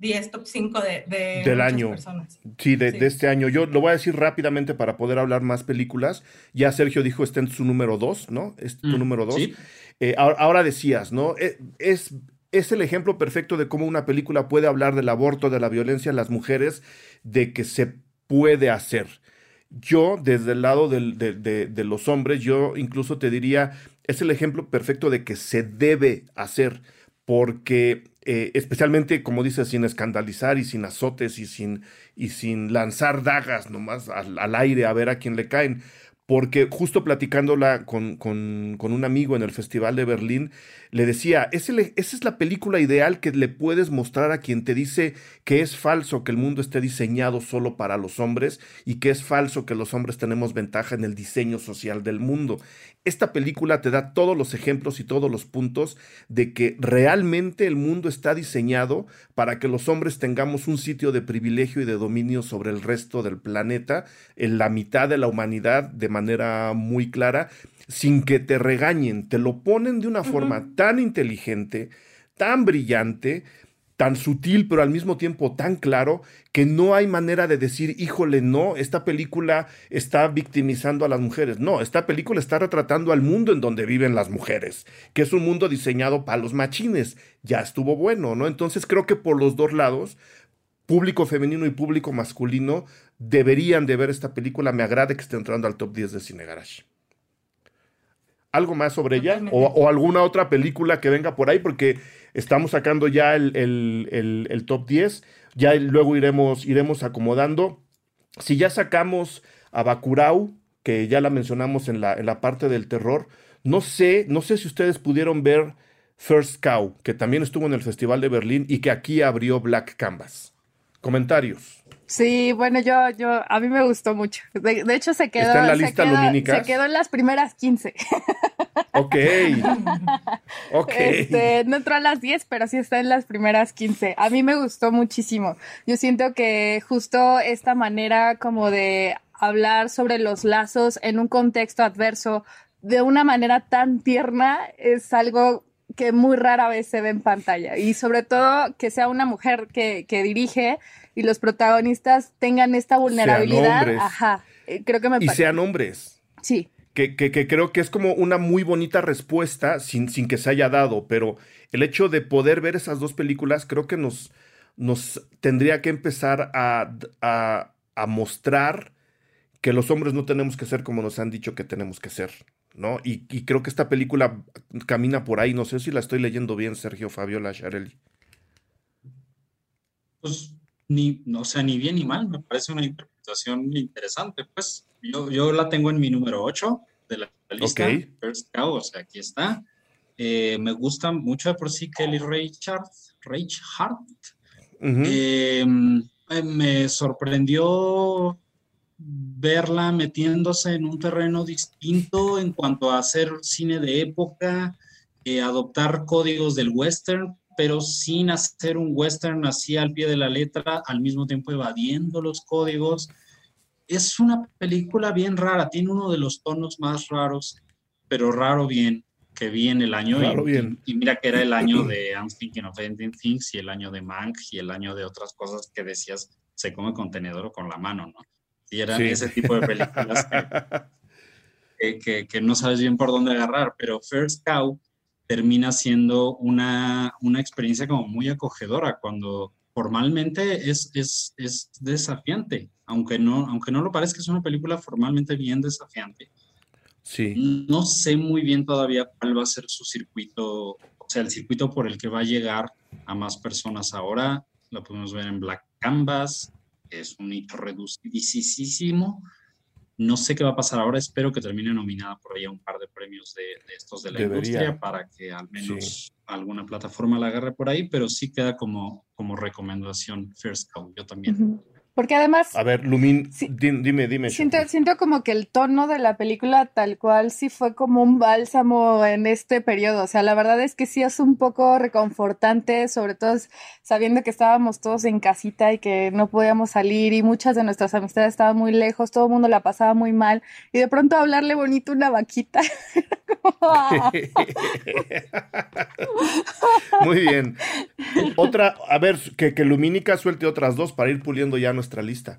diez, top cinco de, de del muchas año. personas. Sí, de, Sí. de este año. Yo lo voy a decir rápidamente para poder hablar más películas. Ya Sergio dijo, está en su número dos, ¿no? Es tu Mm, número dos. sí. Eh, ahora, ahora decías, ¿no? Eh, Es, es el ejemplo perfecto de cómo una película puede hablar del aborto, de la violencia en las mujeres, de que se puede hacer. Yo, desde el lado del- de, de- de los hombres, yo incluso te diría, es el ejemplo perfecto de que se debe hacer, porque eh, especialmente, como dices, sin escandalizar y sin azotes y sin, y sin lanzar dagas nomás al, al aire a ver a quién le caen. Porque justo platicándola con, con, con un amigo en el Festival de Berlín, le decía, "Es el- esa es la película ideal que le puedes mostrar a quien te dice que es falso que el mundo esté diseñado solo para los hombres y que es falso que los hombres tenemos ventaja en el diseño social del mundo. Esta película te da todos los ejemplos y todos los puntos de que realmente el mundo está diseñado para que los hombres tengamos un sitio de privilegio y de dominio sobre el resto del planeta, en la mitad de la humanidad de manera muy clara, sin que te regañen. Te lo ponen de una forma Ujú. tan inteligente, tan brillante, tan sutil, pero al mismo tiempo tan claro, que no hay manera de decir, híjole, no, esta película está victimizando a las mujeres. No, esta película está retratando al mundo en donde viven las mujeres, que es un mundo diseñado para los machines. Ya estuvo bueno, ¿no? Entonces creo que por los dos lados, público femenino y público masculino, deberían de ver esta película. Me agrada que esté entrando al top diez de Cine Garage. ¿Algo más sobre ella? ¿O, Totalmente. o alguna otra película que venga por ahí? Porque estamos sacando ya el, el- el- el top diez. Ya luego iremos, iremos acomodando. Si ya sacamos a Bacurau, que ya la mencionamos en la, en la parte del terror, no sé, no sé si ustedes pudieron ver First Cow, que también estuvo en el Festival de Berlín y que aquí abrió Black Canvas. Comentarios. Sí, bueno, yo, yo, a mí me gustó mucho. De, de hecho, se ¿Está en quedó, la se lista quedó, se Lumínicas? quedó en las primeras quince. Ok, ok. Este, no entró a las diez, pero sí está en las primeras quince. A mí me gustó muchísimo. Yo siento que justo esta manera como de hablar sobre los lazos en un contexto adverso de una manera tan tierna es algo que muy rara vez se ve en pantalla. Y sobre todo que sea una mujer que, que dirige y los protagonistas tengan esta Sean vulnerabilidad. hombres. Ajá, eh, creo que me Y parece. sean hombres. Sí. Que, que- que creo que es como una muy bonita respuesta sin, sin que se haya dado, pero el hecho de poder ver esas dos películas creo que nos, nos tendría que empezar a, a, a mostrar que los hombres no tenemos que ser como nos han dicho que tenemos que ser, ¿no? Y, y creo que esta película camina por ahí, no sé si la estoy leyendo bien, Sergio, Fabiola, Shareli. Pues ni, no, o sea, ni bien ni mal, me parece una interpretación interesante. Pues yo, yo la tengo en mi número ocho de la Ok, lista, First Cow, o sea, aquí está. Eh, me gusta mucho de por sí Kelly Reichardt, Reichardt. ujú, Eh, eh, me sorprendió verla metiéndose en un terreno distinto en cuanto a hacer cine de época, eh, adoptar códigos del western, pero sin hacer un western así al pie de la letra, al mismo tiempo evadiendo los códigos. Es una película bien rara, tiene uno de los tonos más raros, pero raro bien, que vi en el año. raro Y, y, bien. y mira que era el año de I'm Thinking of Ending Things y el año de Mank y el año de otras cosas que decías, se come con tenedor o con la mano, ¿no? Y eran Sí. ese tipo de películas que, que, que, que no sabes bien por dónde agarrar, pero First Cow termina siendo una, una experiencia como muy acogedora cuando formalmente es, es, es desafiante, aunque no, aunque no lo parezca, es una película formalmente bien desafiante. Sí, No sé muy bien todavía cuál va a ser su circuito, o sea, el circuito por el que va a llegar a más personas ahora. La podemos ver en Black Canvas, que es un hito reducidísimo. No sé qué va a pasar ahora, espero que termine nominada por ahí a un par de premios de, de estos de la debería. industria para que al Sí. menos alguna plataforma la agarre por ahí, pero sí queda como, como recomendación First Cow, yo también. Ujú. Porque además... A ver, Lumin, sí, dime, dime. Siento, siento como que el tono de la película tal cual sí fue como un bálsamo en este periodo. O sea, la verdad es que sí es un poco reconfortante, sobre todo sabiendo que estábamos todos en casita y que no podíamos salir y muchas de nuestras amistades estaban muy lejos, todo el mundo la pasaba muy mal y de pronto hablarle bonito a una vaquita. Muy bien. Otra, a ver, que, que Lumínica suelte otras dos para ir puliendo ya nuestra lista.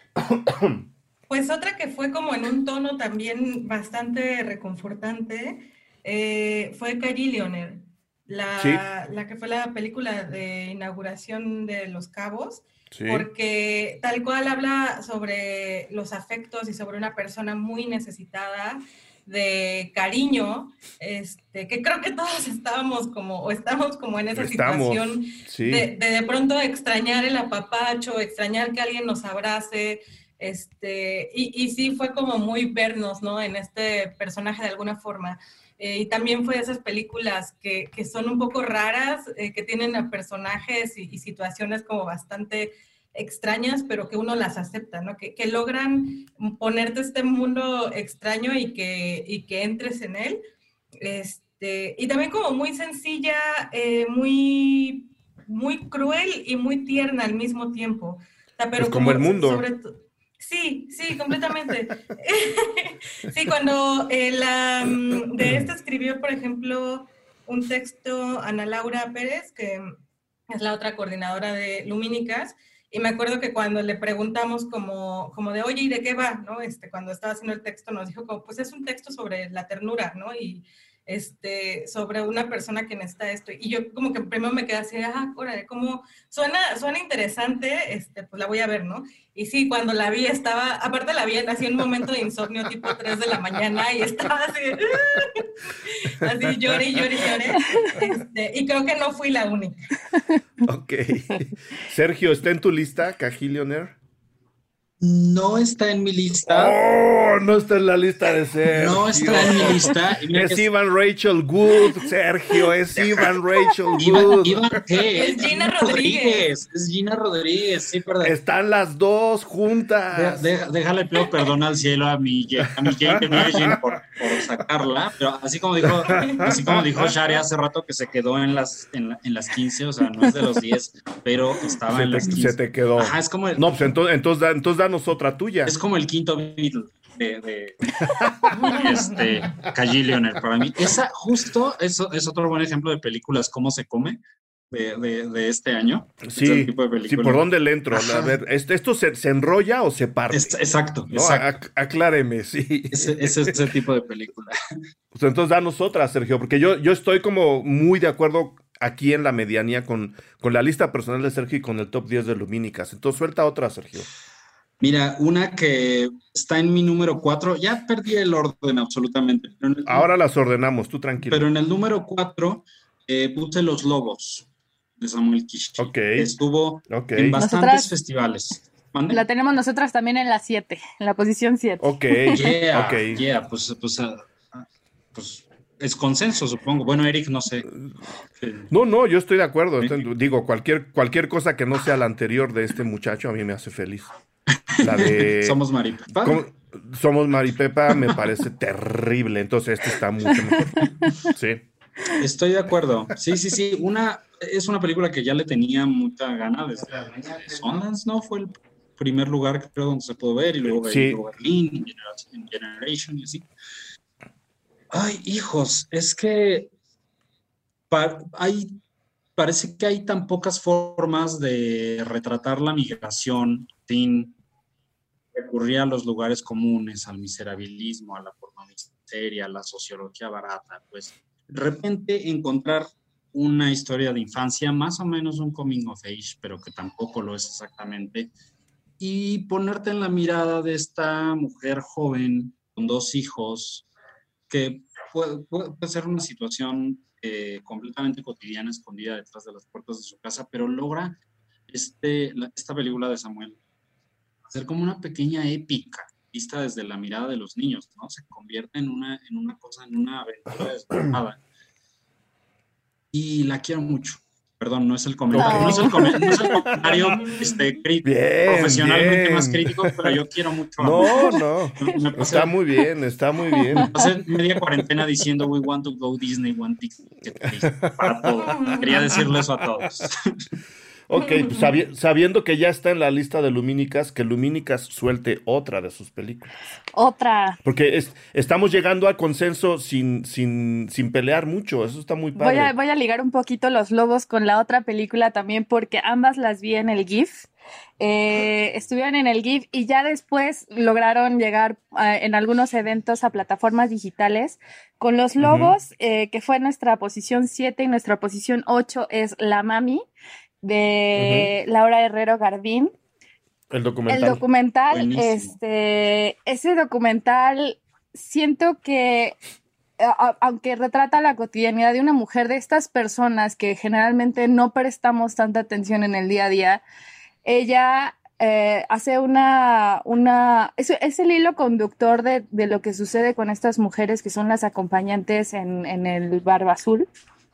Pues otra que fue como en un tono también bastante reconfortante eh, fue Carillionaire, la, Sí. la que fue la película de inauguración de Los Cabos, Sí. porque tal cual habla sobre los afectos y sobre una persona muy necesitada de cariño, este, que creo que todos estábamos como, o estamos como en esa Estamos, situación sí. de, de de pronto extrañar el apapacho, extrañar que alguien nos abrace, este, y, y sí fue como muy vernos, ¿no? En este personaje de alguna forma. Eh, y también fue de esas películas que, que son un poco raras, eh, que tienen a personajes y, y situaciones como bastante extrañas, pero que uno las acepta, ¿no? Que, que logran ponerte este mundo extraño y que, y que entres en él. Este, y también como muy sencilla, eh, muy, muy cruel y muy tierna al mismo tiempo. O sea, pero Pues como, como el mundo. Sobre todo... Sí, sí, completamente. Sí, cuando eh, la, de esta escribió, por ejemplo, un texto Ana Laura Pérez, que es la otra coordinadora de Lumínicas, y me acuerdo que cuando le preguntamos como, como de, oye, ¿y de qué va? ¿No? Este, cuando estaba haciendo el texto nos dijo como, pues es un texto sobre la ternura, ¿no? Y este, sobre una persona que necesita esto. Y yo como que primero me quedé así, ah, órale, como suena, suena interesante, este, pues la voy a ver, ¿no? Y sí, cuando la vi estaba, aparte la vi así en un momento de insomnio tipo tres de la mañana y estaba así, así lloré y lloré y lloré. Este, y creo que no fui la única. Ok. Sergio, ¿está en tu lista, Carillionaire? No está en mi lista. ¡Oh! No está en la lista de Sergio. No está en mi lista. Es Ivan Rachel Wood, Sergio. Es Ivan Rachel Wood. ¿Ivan qué? Es Gina Rodríguez. Es Gina Rodríguez, sí, perdón. Están las dos juntas. De, de, déjale pido perdón al cielo a mi, a mi Jane Virgin por, por sacarla, pero así como dijo, así como dijo Shari hace rato que se quedó en las, en, la, en las quince, o sea, no es de los diez, pero estaba se en te, las quince. Se te quedó. Ajá, es como el, no, pues entonces, entonces, entonces danos otra tuya. Es como el quinto Beatle de, de este, Carillionaire para mí. Esa justo, eso es otro buen ejemplo de películas, cómo se come, de, de, de este año. Sí, tipo de sí, ¿por dónde le entro? Ajá. A ver, ¿esto se, se enrolla o se parte? Es, exacto, ¿no? exacto. A, acláreme, sí. Ese, ese es ese tipo de película. Pues entonces danos otra, Sergio, porque yo, yo estoy como muy de acuerdo aquí en la medianía con, con la lista personal de Sergio y con el top diez de Lumínicas. Entonces suelta otra, Sergio. Mira, una que está en mi número cuatro, ya perdí el orden absolutamente. Pero el, Ahora las ordenamos, tú tranquilo. Pero en el número cuatro eh, puse Los Lobos, de Samuel Kishi. Ok. Que estuvo okay. en bastantes nosotras, festivales. ¿Mande? La tenemos nosotras también en la siete, en la posición siete. Ok, yeah, okay. yeah, pues, pues, uh, pues es consenso, supongo. Bueno, Eric, no sé. No, no, yo estoy de acuerdo. ¿Sí? Digo, cualquier, cualquier cosa que no sea la anterior de este muchacho a mí me hace feliz. La de... Somos Maripepa. ¿Cómo? Somos Maripepa me parece terrible, entonces este está mucho mejor. Sí. Estoy de acuerdo. Sí, sí, sí. Una, es una película que ya le tenía mucha gana desde, desde Sundance, ¿no? Fue el primer lugar, creo, donde se pudo ver, y luego sí. Berlín, en Generation y así. Ay, hijos, es que pa hay, parece que hay tan pocas formas de retratar la migración sin recurrir a los lugares comunes, al miserabilismo, a la pornomiseria, a la sociología barata. Pues de repente encontrar una historia de infancia, más o menos un coming of age, pero que tampoco lo es exactamente, y ponerte en la mirada de esta mujer joven con dos hijos, que puede, puede ser una situación eh, completamente cotidiana, escondida detrás de las puertas de su casa, pero logra este, la, esta película de Samuel hacer como una pequeña épica, vista desde la mirada de los niños, ¿no? Se convierte en una, en una cosa, en una aventura desbordada. Y la quiero mucho. Perdón, no es el comentario, no, no es el, com no es el comentario este, crítico, bien, profesionalmente bien. más crítico, pero yo quiero mucho. No, no, me pasé, está muy bien, está muy bien. Me pasé media cuarentena diciendo, we want to go Disney, one ticket, please, para todo. Quería decirle eso a todos. Ok, pues sabi sabiendo que ya está en la lista de Lumínicas, que Lumínicas suelte otra de sus películas. Otra. Porque es, estamos llegando a consenso sin, sin, sin pelear mucho, eso está muy padre. Voy a, voy a ligar un poquito Los Lobos con la otra película también, porque ambas las vi en el GIF. Eh, estuvieron en el GIF y ya después lograron llegar uh, en algunos eventos a plataformas digitales. Con Los Lobos, uh-huh. eh, que fue nuestra posición siete y nuestra posición ocho es La Mami, de uh-huh. Laura Herrero Gardín. El documental. El documental, Buenísimo. este, ese documental, siento que, a, aunque retrata la cotidianidad de una mujer, de estas personas que generalmente no prestamos tanta atención en el día a día, ella eh, hace una, una, es, es el hilo conductor de, de lo que sucede con estas mujeres que son las acompañantes en, en el Barba Azul.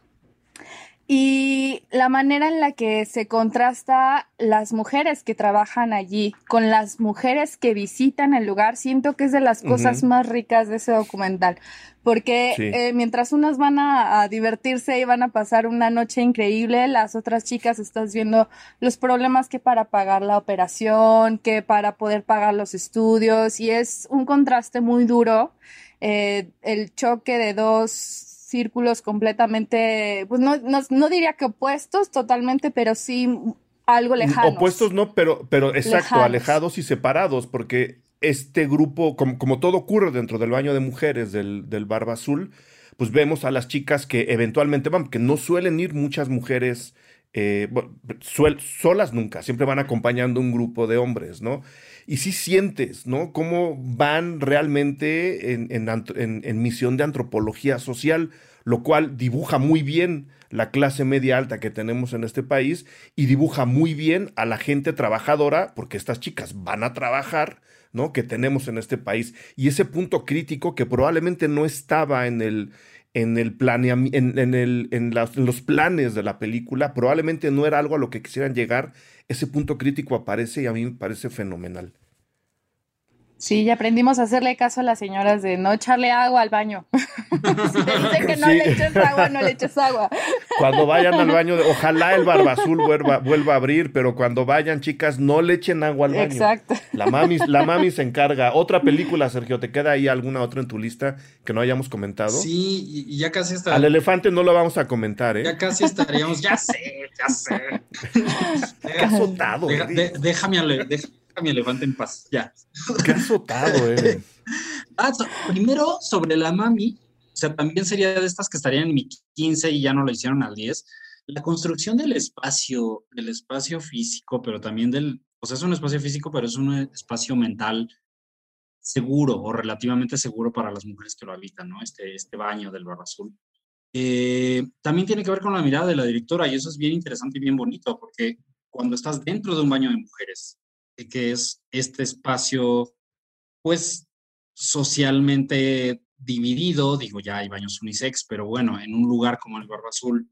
Y la manera en la que se contrasta las mujeres que trabajan allí con las mujeres que visitan el lugar, siento que es de las cosas uh-huh. más ricas de ese documental, porque sí. eh, mientras unos van a, a divertirse y van a pasar una noche increíble, las otras chicas estás viendo los problemas que para pagar la operación, que para poder pagar los estudios, y es un contraste muy duro, eh, el choque de dos círculos completamente, pues no, no, no diría que opuestos totalmente, pero sí algo lejanos. Opuestos no, pero, pero exacto, lejanos. Alejados y separados, porque este grupo, como, como todo ocurre dentro del baño de mujeres del, del Barba Azul, pues vemos a las chicas que eventualmente van, porque no suelen ir muchas mujeres eh, suel, solas nunca, siempre van acompañando un grupo de hombres, ¿no? Y sí sientes, ¿no? Cómo van realmente en, en, en, en misión de antropología social, lo cual dibuja muy bien la clase media alta que tenemos en este país y dibuja muy bien a la gente trabajadora, porque estas chicas van a trabajar, ¿no? Que tenemos en este país. Y ese punto crítico que probablemente no estaba en el, en el planeam- en, en, el, en, las, en los planes de la película, probablemente no era algo a lo que quisieran llegar. Ese punto crítico aparece y a mí me parece fenomenal. Sí, ya aprendimos a hacerle caso a las señoras de no echarle agua al baño. Si te dicen que no sí. le eches agua, no le eches agua. Cuando vayan al baño, de, ojalá el Barba Azul vuelva, vuelva a abrir, pero cuando vayan, chicas, no le echen agua al baño. Exacto. La mami, la mami se encarga. Otra película, Sergio, ¿te queda ahí alguna otra en tu lista que no hayamos comentado? Sí, y ya casi está. Al elefante no lo vamos a comentar, ¿eh? Ya casi estaríamos, ya sé, ya sé. Qué azotado, Deja, de, déjame, ale, déjame mi elefante en paz, ya. Qué azotado, eh. Ah, so, primero, sobre la mami, o sea, también sería de estas que estarían en mi quince y ya no lo hicieron al diez. La construcción del espacio, del espacio físico, pero también del, o sea, es un espacio físico, pero es un espacio mental seguro o relativamente seguro para las mujeres que lo habitan, ¿no? Este, este baño del Barba Azul. Eh, también tiene que ver con la mirada de la directora y eso es bien interesante y bien bonito, porque cuando estás dentro de un baño de mujeres, que es este espacio, pues, socialmente dividido, digo, ya hay baños unisex, pero bueno, en un lugar como el Barba Azul,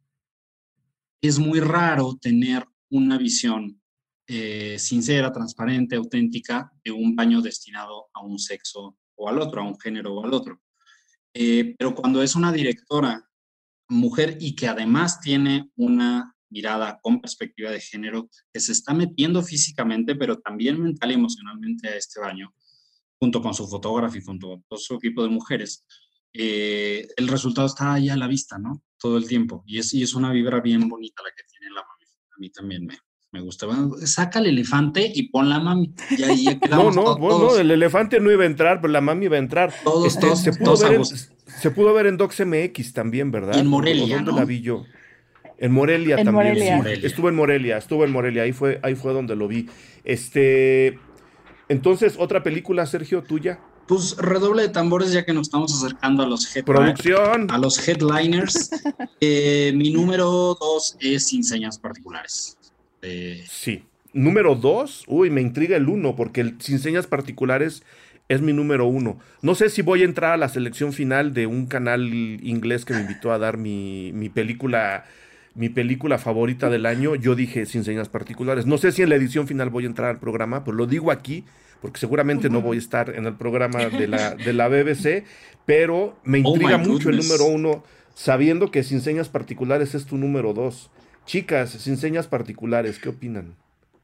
es muy raro tener una visión eh, sincera, transparente, auténtica de un baño destinado a un sexo o al otro, a un género o al otro. Eh, pero cuando es una directora mujer y que además tiene una mirada con perspectiva de género, que se está metiendo físicamente, pero también mental y emocionalmente a este baño, junto con su fotógrafo y junto con todo su equipo de mujeres, eh, el resultado está ahí a la vista, ¿no? Todo el tiempo. Y es, y es una vibra bien bonita la que tiene la mami. A mí también me, me gusta. Bueno, saca el elefante y pon la mami. Y ahí ya quedamos no, no, todos. Bueno, el elefante no iba a entrar, pero la mami iba a entrar. Todos, este, todos, se, pudo todos ver en, se pudo ver en Docs M X también, ¿verdad? Y en Morelia, ¿Dónde ¿no? la vi yo? En Morelia en también. Morelia. Sí, Morelia. Estuvo en Morelia, estuvo en Morelia. Ahí fue, ahí fue donde lo vi. Este, entonces, ¿otra película, Sergio, tuya? Pues redoble de tambores ya que nos estamos acercando a los headliners. Producción. A los headliners. eh, mi número dos es Sin Señas Particulares. Eh, sí. Número dos, uy, me intriga el uno, porque el Sin Señas Particulares es mi número uno. No sé si voy a entrar a la selección final de un canal inglés que me invitó a dar mi, mi película mi película favorita del año, yo dije Sin Señas Particulares. No sé si en la edición final voy a entrar al programa, pero lo digo aquí, porque seguramente no voy a estar en el programa de la, de la B B C, pero me intriga Oh my mucho el goodness. número uno, sabiendo que Sin Señas Particulares es tu número dos. Chicas, Sin Señas Particulares, ¿qué opinan?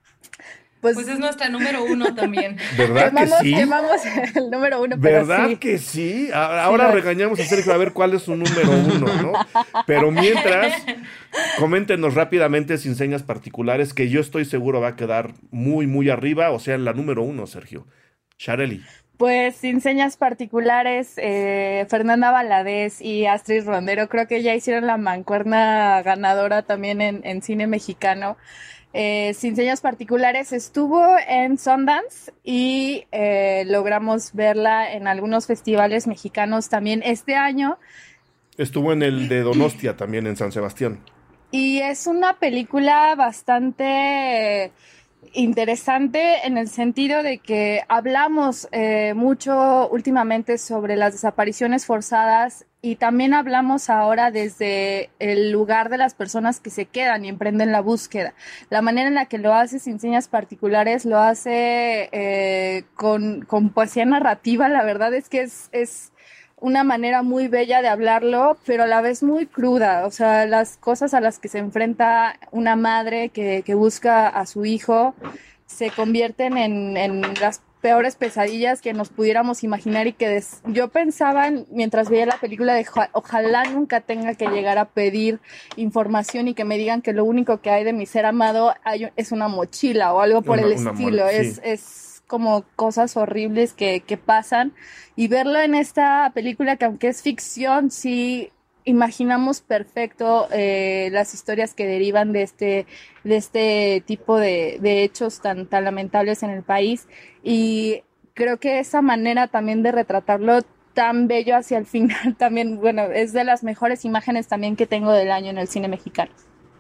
Pues, Pues es nuestra número uno también. ¿Verdad que quemamos, sí? quemamos el número uno, pero ¿Verdad sí. que sí? A- Ahora lo es. regañamos a Sergio a ver cuál es su número uno, ¿no? Pero mientras, coméntenos rápidamente Sin Señas Particulares, que yo estoy seguro va a quedar muy, muy arriba, o sea, en la número uno, Sergio. Shareli. Pues Sin Señas Particulares, eh, Fernanda Valadez y Astrid Rondero creo que ya hicieron la mancuerna ganadora también en, en cine mexicano. Eh, Sin Señas Particulares estuvo en Sundance y eh, logramos verla en algunos festivales mexicanos también este año. Estuvo en el de Donostia también, en San Sebastián. Y es una película bastante interesante en el sentido de que hablamos eh, mucho últimamente sobre las desapariciones forzadas y también hablamos ahora desde el lugar de las personas que se quedan y emprenden la búsqueda. La manera en la que lo hace Sin Señas Particulares lo hace eh, con, con poesía narrativa. La verdad es que es... es una manera muy bella de hablarlo, pero a la vez muy cruda. O sea, las cosas a las que se enfrenta una madre que, que busca a su hijo se convierten en, en las peores pesadillas que nos pudiéramos imaginar y que des... yo pensaba mientras veía la película de ojalá nunca tenga que llegar a pedir información y que me digan que lo único que hay de mi ser amado hay, es una mochila o algo por Una- el una estilo. mol- sí. Es, es como cosas horribles que, que pasan y verlo en esta película que aunque es ficción, sí imaginamos perfecto eh, las historias que derivan de este, de este tipo de, de hechos tan, tan lamentables en el país y creo que esa manera también de retratarlo tan bello hacia el final también, bueno, es de las mejores imágenes también que tengo del año en el cine mexicano.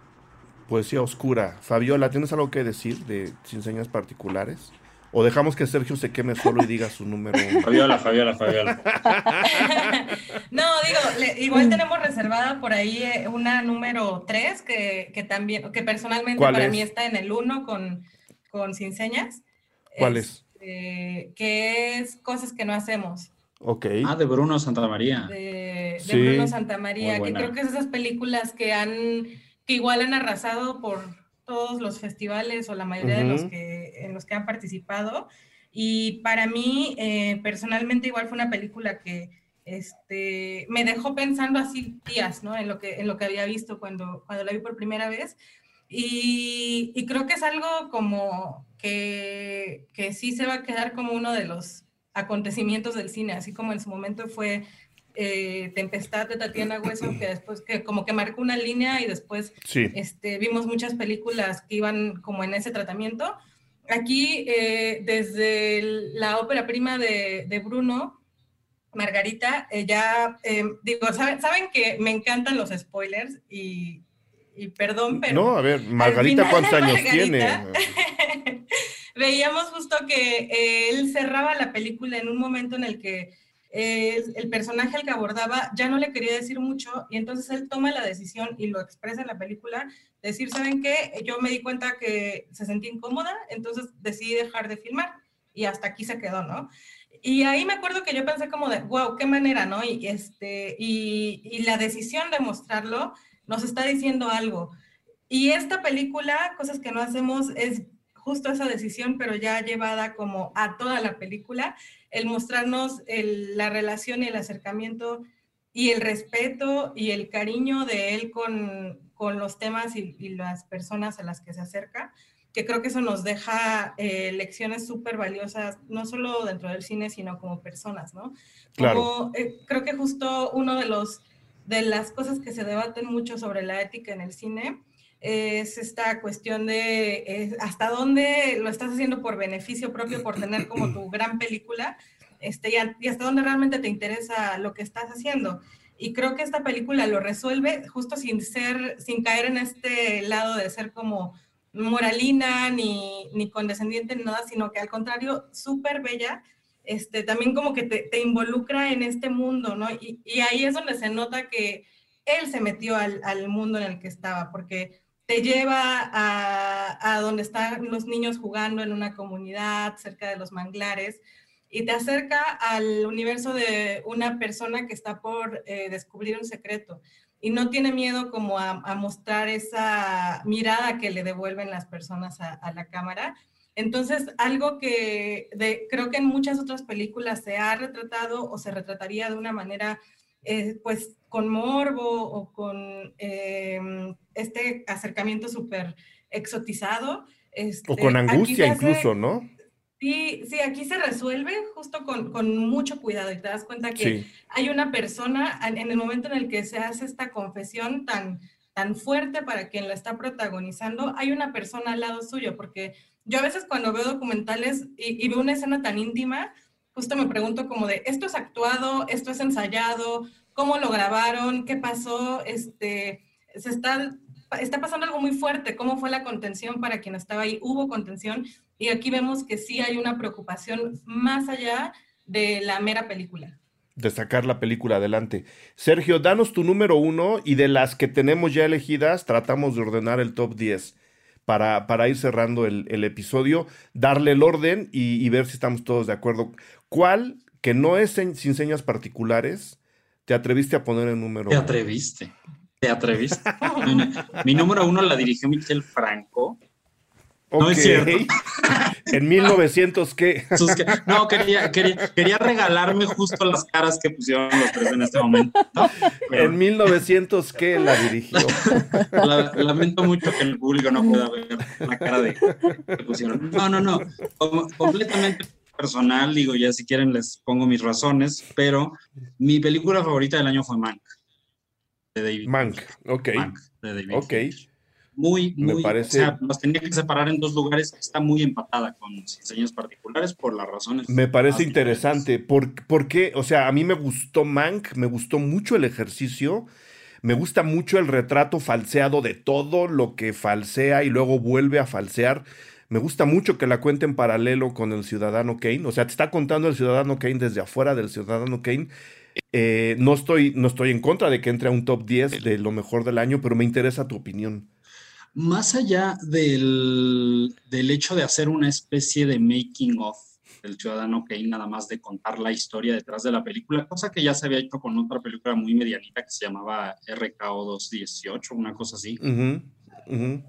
Poesía oscura. Fabiola, ¿tienes algo que decir de Sin Señas Particulares? ¿O dejamos que Sergio se queme solo y diga su número uno? Fabiola, Fabiola, Fabiola. No, digo, le- igual tenemos reservada por ahí eh, una número tres que, que también, que personalmente ¿Cuál para es? mí está en el uno con, con Sin Señas. ¿Cuál es? Este, que es Cosas que no hacemos, Ok. Ah, de Bruno Santamaría. de, de Sí, Bruno Santamaría, muy que buena. creo que es esas películas que han, que igual han arrasado por todos los festivales o la mayoría de los Ujú. que, en los que han participado. Y para mí, eh, personalmente, igual fue una película que este, me dejó pensando así días, ¿no? En lo que, en lo que había visto cuando, cuando la vi por primera vez. Y, y creo que es algo como que, que sí se va a quedar como uno de los acontecimientos del cine, así como en su momento fue eh, Tempestad de Tatiana Hueso, que después que como que marcó una línea y después Sí. este, vimos muchas películas que iban como en ese tratamiento. Aquí, eh, desde el- la ópera prima de, de Bruno, Margarita, eh, ya, eh, digo, ¿saben, saben que me encantan los spoilers y, y perdón, pero No, a ver, al Margarita, final ¿cuántos de años Margarita, tiene? veíamos justo que eh, él cerraba la película en un momento en el que eh, el personaje al que abordaba ya no le quería decir mucho y entonces él toma la decisión y lo expresa en la película, decir, ¿saben qué? Yo me di cuenta que se sentía incómoda, entonces decidí dejar de filmar y hasta aquí se quedó, ¿no? Y ahí me acuerdo que yo pensé como de, wow, qué manera, ¿no? Y, este, y, y la decisión de mostrarlo nos está diciendo algo. Y esta película, Cosas que no hacemos, es justo esa decisión, pero ya llevada como a toda la película, el mostrarnos el, la relación y el acercamiento y el respeto y el cariño de él con, con los temas y, y las personas a las que se acerca, que creo que eso nos deja eh, lecciones súper valiosas, no solo dentro del cine, sino como personas, ¿no? Claro. Como, eh, creo que justo uno de los de las cosas que se debaten mucho sobre la ética en el cine es esta cuestión de eh, hasta dónde lo estás haciendo por beneficio propio, por tener como tu gran película, este, y, a, y hasta dónde realmente te interesa lo que estás haciendo. Y creo que esta película lo resuelve justo sin ser, sin caer en este lado de ser como moralina ni, ni condescendiente ni nada, sino que al contrario, súper bella. Este, también como que te, te involucra en este mundo, ¿no? Y, y ahí es donde se nota que, él se metió al, al mundo en el que estaba, porque te lleva a, a donde están los niños jugando en una comunidad cerca de los manglares y te acerca al universo de una persona que está por eh, descubrir un secreto y no tiene miedo como a, a mostrar esa mirada que le devuelven las personas a, a la cámara. Entonces, algo que de, creo que en muchas otras películas se ha retratado o se retrataría de una manera eh, pues con morbo o con eh, este acercamiento súper exotizado. Este, o con angustia hace, incluso, ¿no? Sí, sí, aquí se resuelve justo con, con mucho cuidado y te das cuenta que Sí. hay una persona en, en el momento en el que se hace esta confesión tan, tan fuerte para quien lo está protagonizando, hay una persona al lado suyo, porque yo a veces cuando veo documentales y, y veo una escena tan íntima, justo me pregunto como de, ¿esto es actuado? ¿Esto es ensayado? ¿Cómo lo grabaron? ¿Qué pasó? Este, se está, está pasando algo muy fuerte. ¿Cómo fue la contención para quien estaba ahí? ¿Hubo contención? Y aquí vemos que sí hay una preocupación más allá de la mera película. De sacar la película adelante. Sergio, danos tu número uno y de las que tenemos ya elegidas, tratamos de ordenar el top diez para, para ir cerrando el, el episodio, darle el orden y, y ver si estamos todos de acuerdo. ¿Cuál, que no es en, sin señas particulares, te atreviste a poner en número Te uno? atreviste, te atreviste. Mi número uno la dirigió Michel Franco. Okay. No es cierto. ¿En mil novecientos qué? No, quería, quería, quería regalarme justo las caras que pusieron los tres en este momento, ¿no? Pero, ¿En mil novecientos qué la dirigió? La, lamento mucho que el público no pueda ver la cara de que pusieron. No, no, no. Como, completamente personal, digo, ya si quieren les pongo mis razones, pero mi película favorita del año fue Mank, de David Mank, Fincher. ok. Mank, de David Ok. Fincher. Muy, muy, Me parece... o sea, los tenía que separar en dos lugares, está muy empatada con diseños particulares por las razones. Me parece interesante, ¿Por, ¿por qué? O sea, a mí me gustó Mank, me gustó mucho el ejercicio, me gusta mucho el retrato falseado de todo lo que falsea y luego vuelve a falsear. Me gusta mucho que la cuente en paralelo con el Ciudadano Kane, o sea, te está contando el Ciudadano Kane desde afuera del Ciudadano Kane. Eh, no estoy, no estoy en contra de que entre a un top diez de lo mejor del año, pero me interesa tu opinión. Más allá del, del hecho de hacer una especie de making of del Ciudadano Kane, nada más de contar la historia detrás de la película, cosa que ya se había hecho con otra película muy medianita que se llamaba R K O doscientos dieciocho, una cosa así. Uh-huh, uh-huh.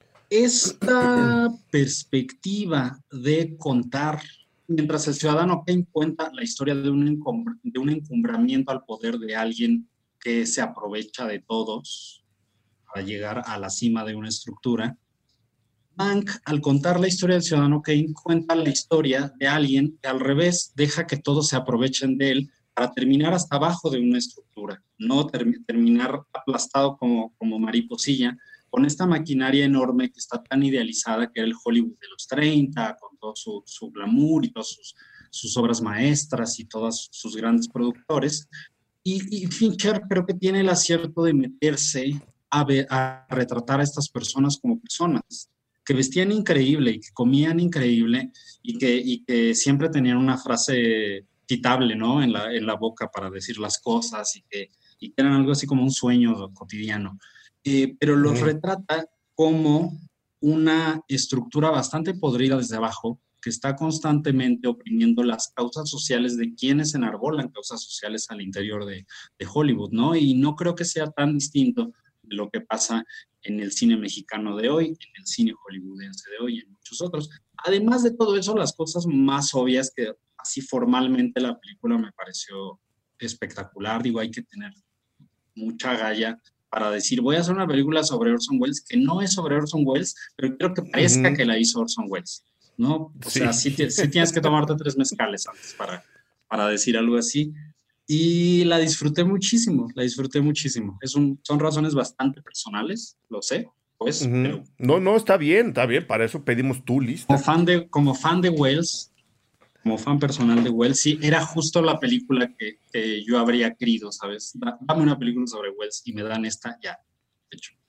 Esta perspectiva de contar, mientras el Ciudadano Kane cuenta la historia de un, encum- de un encumbramiento al poder de alguien que se aprovecha de todos para llegar a la cima de una estructura, Mank, al contar la historia del Ciudadano Kane, cuenta la historia de alguien que al revés deja que todos se aprovechen de él para terminar hasta abajo de una estructura, no ter- terminar aplastado como, como mariposilla, con esta maquinaria enorme que está tan idealizada, que era el Hollywood de los treinta, con todo su, su glamour y todas sus, sus obras maestras y todos sus grandes productores. Y, y Fincher creo que tiene el acierto de meterse A, ver, a retratar a estas personas como personas que vestían increíble y que comían increíble y que, y que siempre tenían una frase citable, ¿no? en, la, en la boca para decir las cosas y que, y que eran algo así como un sueño cotidiano. Eh, pero los mm. retrata como una estructura bastante podrida desde abajo que está constantemente oprimiendo las causas sociales de quienes enarbolan causas sociales al interior de, de Hollywood, ¿no? Y no creo que sea tan distinto de lo que pasa en el cine mexicano de hoy, en el cine hollywoodense de hoy y en muchos otros. Además de todo eso, las cosas más obvias que así formalmente la película me pareció espectacular. Digo, hay que tener mucha galla para decir, voy a hacer una película sobre Orson Welles, que no es sobre Orson Welles, pero quiero que parezca uh-huh. que la hizo Orson Welles, ¿no? O sí. sea, sí, sí tienes que tomarte tres mezcales antes para, para decir algo así. Y la disfruté muchísimo, la disfruté muchísimo. Es un, son razones bastante personales, lo sé, pues. Uh-huh. Pero, no, no, está bien, está bien, para eso pedimos tu lista. Como fan de, como fan de Welles, como fan personal de Welles, sí, era justo la película que, que yo habría querido, ¿sabes? Dame una película sobre Welles y me dan esta, ya, de hecho.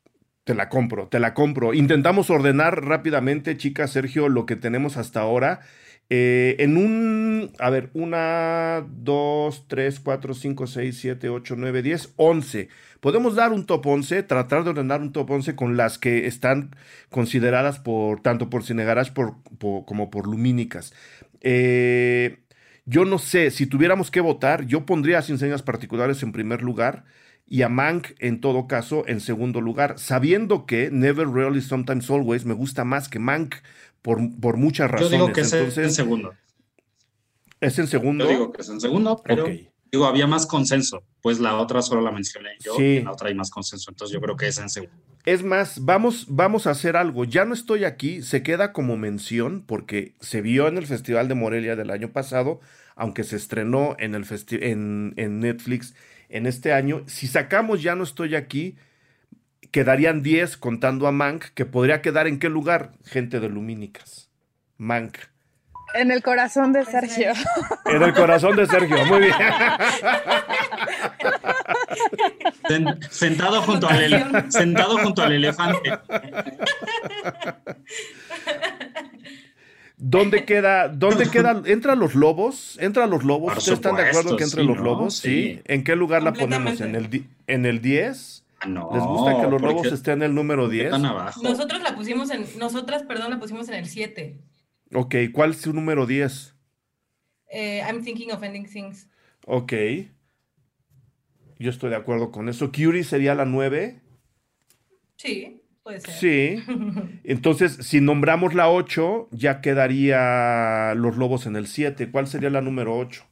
Te la compro, te la compro. Intentamos ordenar rápidamente, chicas, Sergio, lo que tenemos hasta ahora. Eh, en un, a ver, una, dos, tres, cuatro, cinco, seis, siete, ocho, nueve, diez, once. Podemos dar un top once, tratar de ordenar un top once con las que están consideradas por tanto por Cinegarage por, por, como por Lumínicas. Eh, yo no sé, si tuviéramos que votar, yo pondría a Sin Señas Particulares en primer lugar y a Mank en todo caso en segundo lugar, sabiendo que Never, Rarely, Sometimes, Always me gusta más que Mank. Por, por muchas razones. Yo digo que es Entonces, en segundo. ¿Es en segundo? Yo digo que es en segundo, pero okay. digo, había más consenso. Pues la otra solo la mencioné yo, sí. Y en la otra hay más consenso. Entonces yo creo que es en segundo. Es más, vamos, vamos a hacer algo. Ya no estoy aquí, se queda como mención porque se vio en el Festival de Morelia del año pasado, aunque se estrenó en, el festi- en, en Netflix en este año. Si sacamos Ya no estoy aquí, quedarían diez contando a Mank, que podría quedar ¿en qué lugar? Gente de Lumínicas. Mank. En el corazón de Sergio. En el corazón de Sergio, muy bien. Sentado junto al, ele- sentado junto al elefante. ¿Dónde queda? ¿Dónde queda? ¿Entra los lobos? ¿Entra los lobos? Por ¿Ustedes están de supuesto, acuerdo que entre sí, los ¿no? lobos? Sí. Sí. ¿En qué lugar la ponemos? ¿En el, di- en el diez? No, ¿Les gusta que los porque- lobos estén en el número diez? Están abajo. Nosotros la pusimos en, nosotras, perdón, la pusimos en el siete. Ok, ¿cuál es su número diez? Eh, I'm thinking of ending things. Ok. Yo estoy de acuerdo con eso. ¿Curie sería la nueve? Sí, puede ser. Sí. Entonces, si nombramos la ocho, ya quedaría Los Lobos en el siete. ¿Cuál sería la número ocho?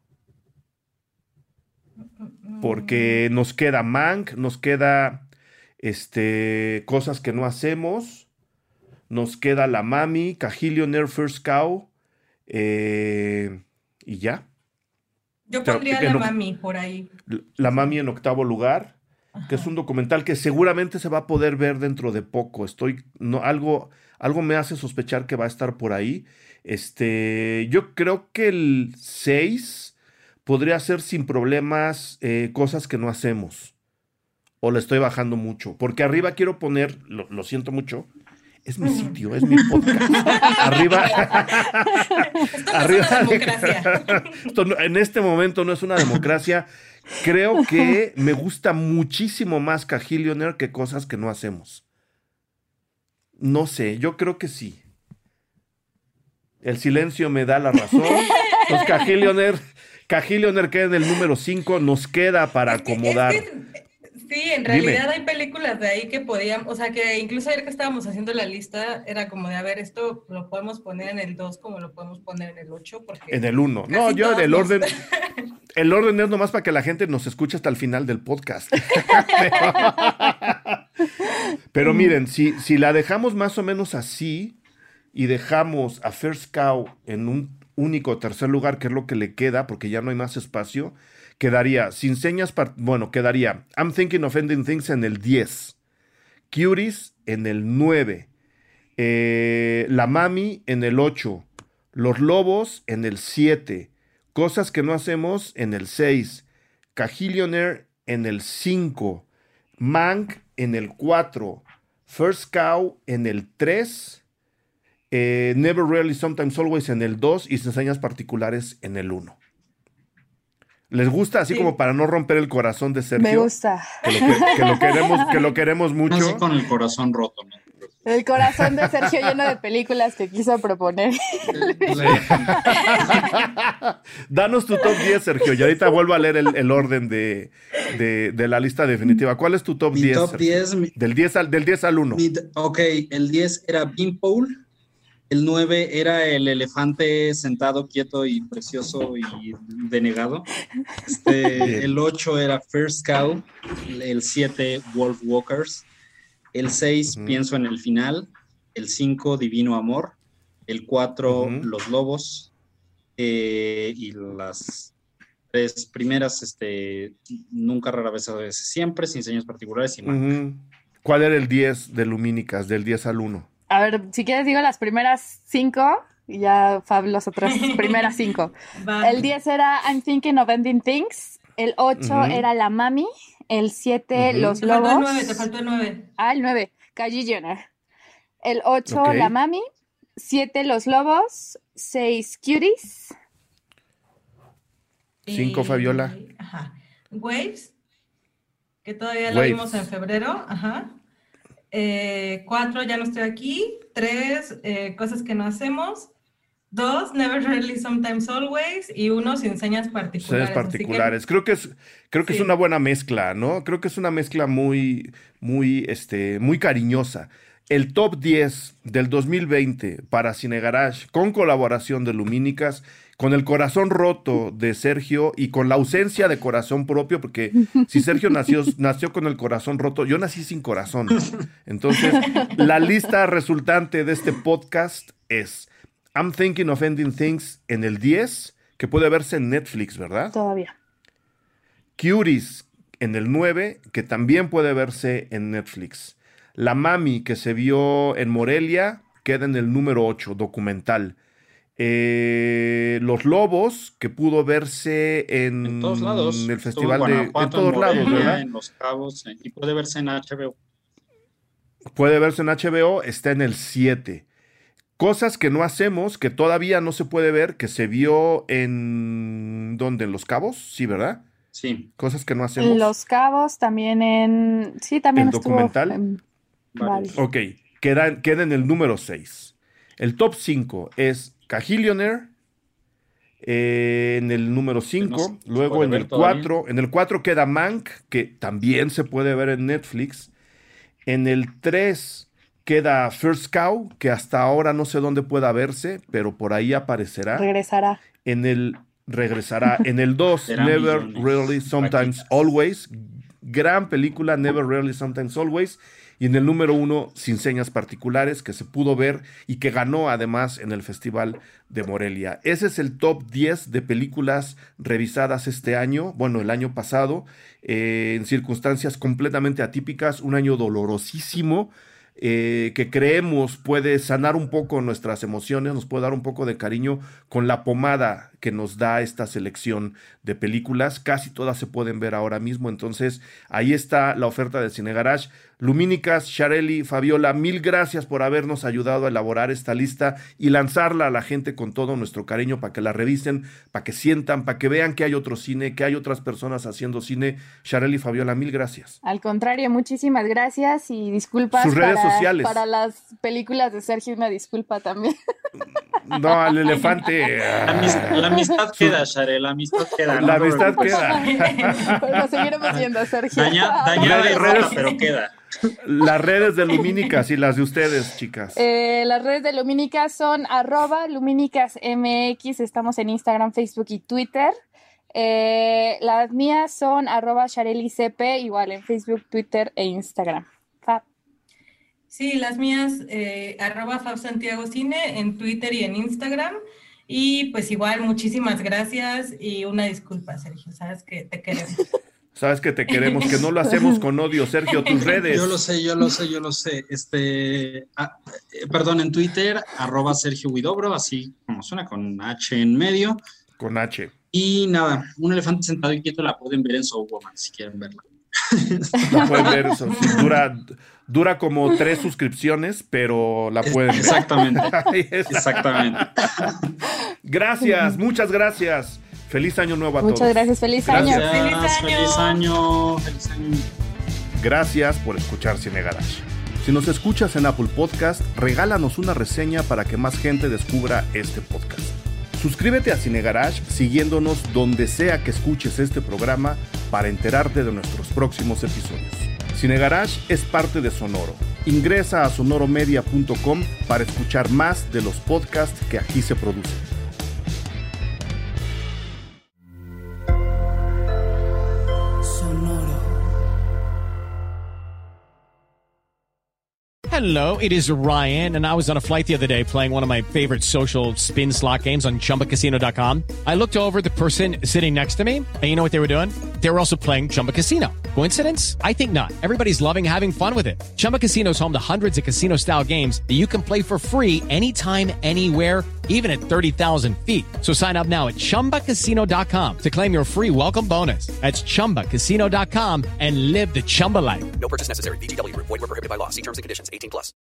Porque nos queda Mank, nos queda este, Cosas que no hacemos, nos queda La Mami, Cajillionaire, First Cow, eh, y ya. Yo Pero, pondría en La oc- Mami por ahí. La Mami en octavo lugar, que es un documental que seguramente se va a poder ver dentro de poco. Estoy, no, algo, algo me hace sospechar que va a estar por ahí. Este, yo creo que el seis podría ser sin problemas eh, Cosas que no hacemos. O le estoy bajando mucho. Porque arriba quiero poner, lo, lo siento mucho, es mi sitio, es mi podcast. Arriba. Esto no arriba es una democracia. Esto no- en este momento no es una democracia. Creo que me gusta muchísimo más Cajillionaire que Cosas que no hacemos. No sé, yo creo que sí. El silencio me da la razón. Los Cajillionaire, Cajillionaire queda en el número cinco, nos queda para Es que- acomodar. es que, sí, en realidad hay películas de ahí que podíamos, o sea, que incluso ayer que estábamos haciendo la lista, era como de, a ver, esto lo podemos poner en el dos como lo podemos poner en el ocho, porque... En el uno. No, casi yo todos el nos- orden. El orden es nomás para que la gente nos escuche hasta el final del podcast. Pero miren, si, si la dejamos más o menos así y dejamos a First Cow en un único tercer lugar, que es lo que le queda, porque ya no hay más espacio, quedaría Sin Señas, par- bueno, quedaría I'm Thinking of Ending Things en el diez, Cuties en el nueve, eh, La Mami en el ocho, Los Lobos en el siete, Cosas que no hacemos en el seis, Cajillionaire en el cinco, Mank en el cuatro, First Cow en el tres, eh, Never, Rarely, Sometimes, Always en el dos y Sin Señas Particulares en el uno. ¿Les gusta? Así Sí. como para no romper el corazón de Sergio. Me gusta. Que lo, que- que lo queremos, que lo queremos Así mucho. con el corazón roto, ¿no? El corazón de Sergio lleno de películas que quiso proponer. Danos tu top diez, Sergio, y ahorita vuelvo a leer el, el orden de, de, de la lista definitiva. ¿Cuál es tu top Mi diez, top Sergio? diez, mi- Del diez al, del diez al uno. Mi- ok, el diez era Beanpole, el nueve era el elefante sentado, quieto y precioso y denegado. Este, el ocho era First Cow, el siete Wolf Walkers, el seis Ujú. Pienso en el final, el cinco Divino Amor, el cuatro Ujú. Los Lobos, eh, y las tres primeras, este, Nunca, Rara Vez, a veces, Siempre, Sin Señas Particulares y Mank. Ujú. ¿Cuál era el diez de Lumínicas, del diez al uno? A ver, si quieres digo las primeras cinco y ya Fab las otras primeras cinco. Va. El diez era I'm Thinking of Ending Things. El ocho uh-huh. era La Mami. El siete, uh-huh. Los te Lobos. Te faltó el nueve, te faltó el nueve. Ah, el nueve, Kylie Jenner. El ocho, okay. La Mami. siete, Los Lobos. seis, Cuties. cinco, Fabiola. Ajá. Waves, que todavía Waves. Lo vimos en febrero. Ajá. Eh, cuatro, Ya no estoy aquí. tres, eh, Cosas que no hacemos. dos, Never Rarely Sometimes Always. Y uno, Sin señas particulares. Señas particulares. Que, creo que es, creo que sí. es una buena mezcla, ¿no? Creo que es una mezcla muy, muy, este, muy cariñosa. El top diez del dos mil veinte para Cine Garage, con colaboración de Lumínicas, con el corazón roto de Sergio y con la ausencia de corazón propio, porque si Sergio nació, nació con el corazón roto, yo nací sin corazón. Entonces, la lista resultante de este podcast es I'm Thinking of Ending Things en el diez, que puede verse en Netflix, ¿verdad? Todavía. Cuties en el nueve, que también puede verse en Netflix. La Mami, que se vio en Morelia, queda en el número ocho, documental. Eh, Los Lobos, que pudo verse en, en todos lados. En el festival de... En todos en Morelia, lados, ¿verdad? En Los Cabos, y puede verse en H B O. Puede verse en H B O, está en el siete. Cosas que no hacemos, que todavía no se puede ver, que se vio en... ¿Dónde? ¿En Los Cabos? Sí, ¿verdad? Sí. Cosas que no hacemos. En Los Cabos, también en... Sí, también ¿El estuvo documental? En... Vale. Ok, queda, queda en el número seis. El top cinco es Cajillionaire, eh, en el número cinco. No luego en el cuatro. En el cuatro queda Mank, que también se puede ver en Netflix. En el tres queda First Cow, que hasta ahora no sé dónde pueda verse, pero por ahí aparecerá. Regresará. En el, regresará. En el dos, Never millones. Really Sometimes Always. Gran película, Never Really Sometimes Always. Y en el número uno, Sin señas particulares, que se pudo ver y que ganó además en el Festival de Morelia. Ese es el top diez de películas revisadas este año, bueno, el año pasado, eh, en circunstancias completamente atípicas, un año dolorosísimo, eh, que creemos puede sanar un poco nuestras emociones, nos puede dar un poco de cariño con la pomada que nos da esta selección de películas. Casi todas se pueden ver ahora mismo, entonces ahí está la oferta de Cine Garage. Lumínicas, Shareli, Fabiola, mil gracias por habernos ayudado a elaborar esta lista y lanzarla a la gente con todo nuestro cariño para que la revisen, para que sientan, para que vean que hay otro cine, que hay otras personas haciendo cine. Shareli, Fabiola, mil gracias. Al contrario, muchísimas gracias y disculpas. Sus redes para, sociales. Para las películas de Sergio, una disculpa también. No, el elefante. La, amistad, la amistad queda, Sharel, la amistad queda. La no amistad queda. Bueno, seguiremos viendo, Sergio. Daña, dañada y rota, pero queda. Las redes de Lumínicas y las de ustedes, chicas. Eh, las redes de Lumínicas son arroba lumínicasmx. Estamos en Instagram, Facebook y Twitter. Eh, las mías son arroba sharelicp, igual en Facebook, Twitter e Instagram. Fab. Sí, las mías, eh, arroba Fab Santiago Cine en Twitter y en Instagram. Y pues igual, muchísimas gracias y una disculpa, Sergio, sabes que te queremos. Sabes que te queremos, que no lo hacemos con odio. Sergio, tus redes. Yo lo sé, yo lo sé, yo lo sé. Este, ah, eh, perdón, en Twitter, arroba Sergio Huidobro, así como suena, con H en medio. Con H. Y nada, Un elefante sentado y quieto la pueden ver en Soul Woman, si quieren verla. La pueden ver, eso, sí, dura, dura como tres suscripciones, pero la pueden ver. Exactamente. Exactamente. Gracias, muchas gracias. Feliz año nuevo a Muchas todos. Muchas gracias, feliz gracias. año. Feliz año. Feliz año. Feliz año. Gracias por escuchar Cine Garage. Si nos escuchas en Apple Podcast, regálanos una reseña para que más gente descubra este podcast. Suscríbete a Cine Garage siguiéndonos donde sea que escuches este programa para enterarte de nuestros próximos episodios. Cine Garage es parte de Sonoro. Ingresa a sonoro media punto com para escuchar más de los podcasts que aquí se producen. Hello, it is Ryan, and I was on a flight the other day playing one of my favorite social spin slot games on chumba casino dot com. I looked over at the person sitting next to me, and you know what they were doing? They were also playing Chumba Casino. Coincidence? I think not. Everybody's loving having fun with it. Chumba Casino is home to hundreds of casino-style games that you can play for free anytime, anywhere, even at thirty thousand feet. So sign up now at chumba casino dot com to claim your free welcome bonus. That's chumba casino dot com and live the Chumba life. No purchase necessary. V G W. Void where prohibited by law. See terms and conditions. eighteen plus.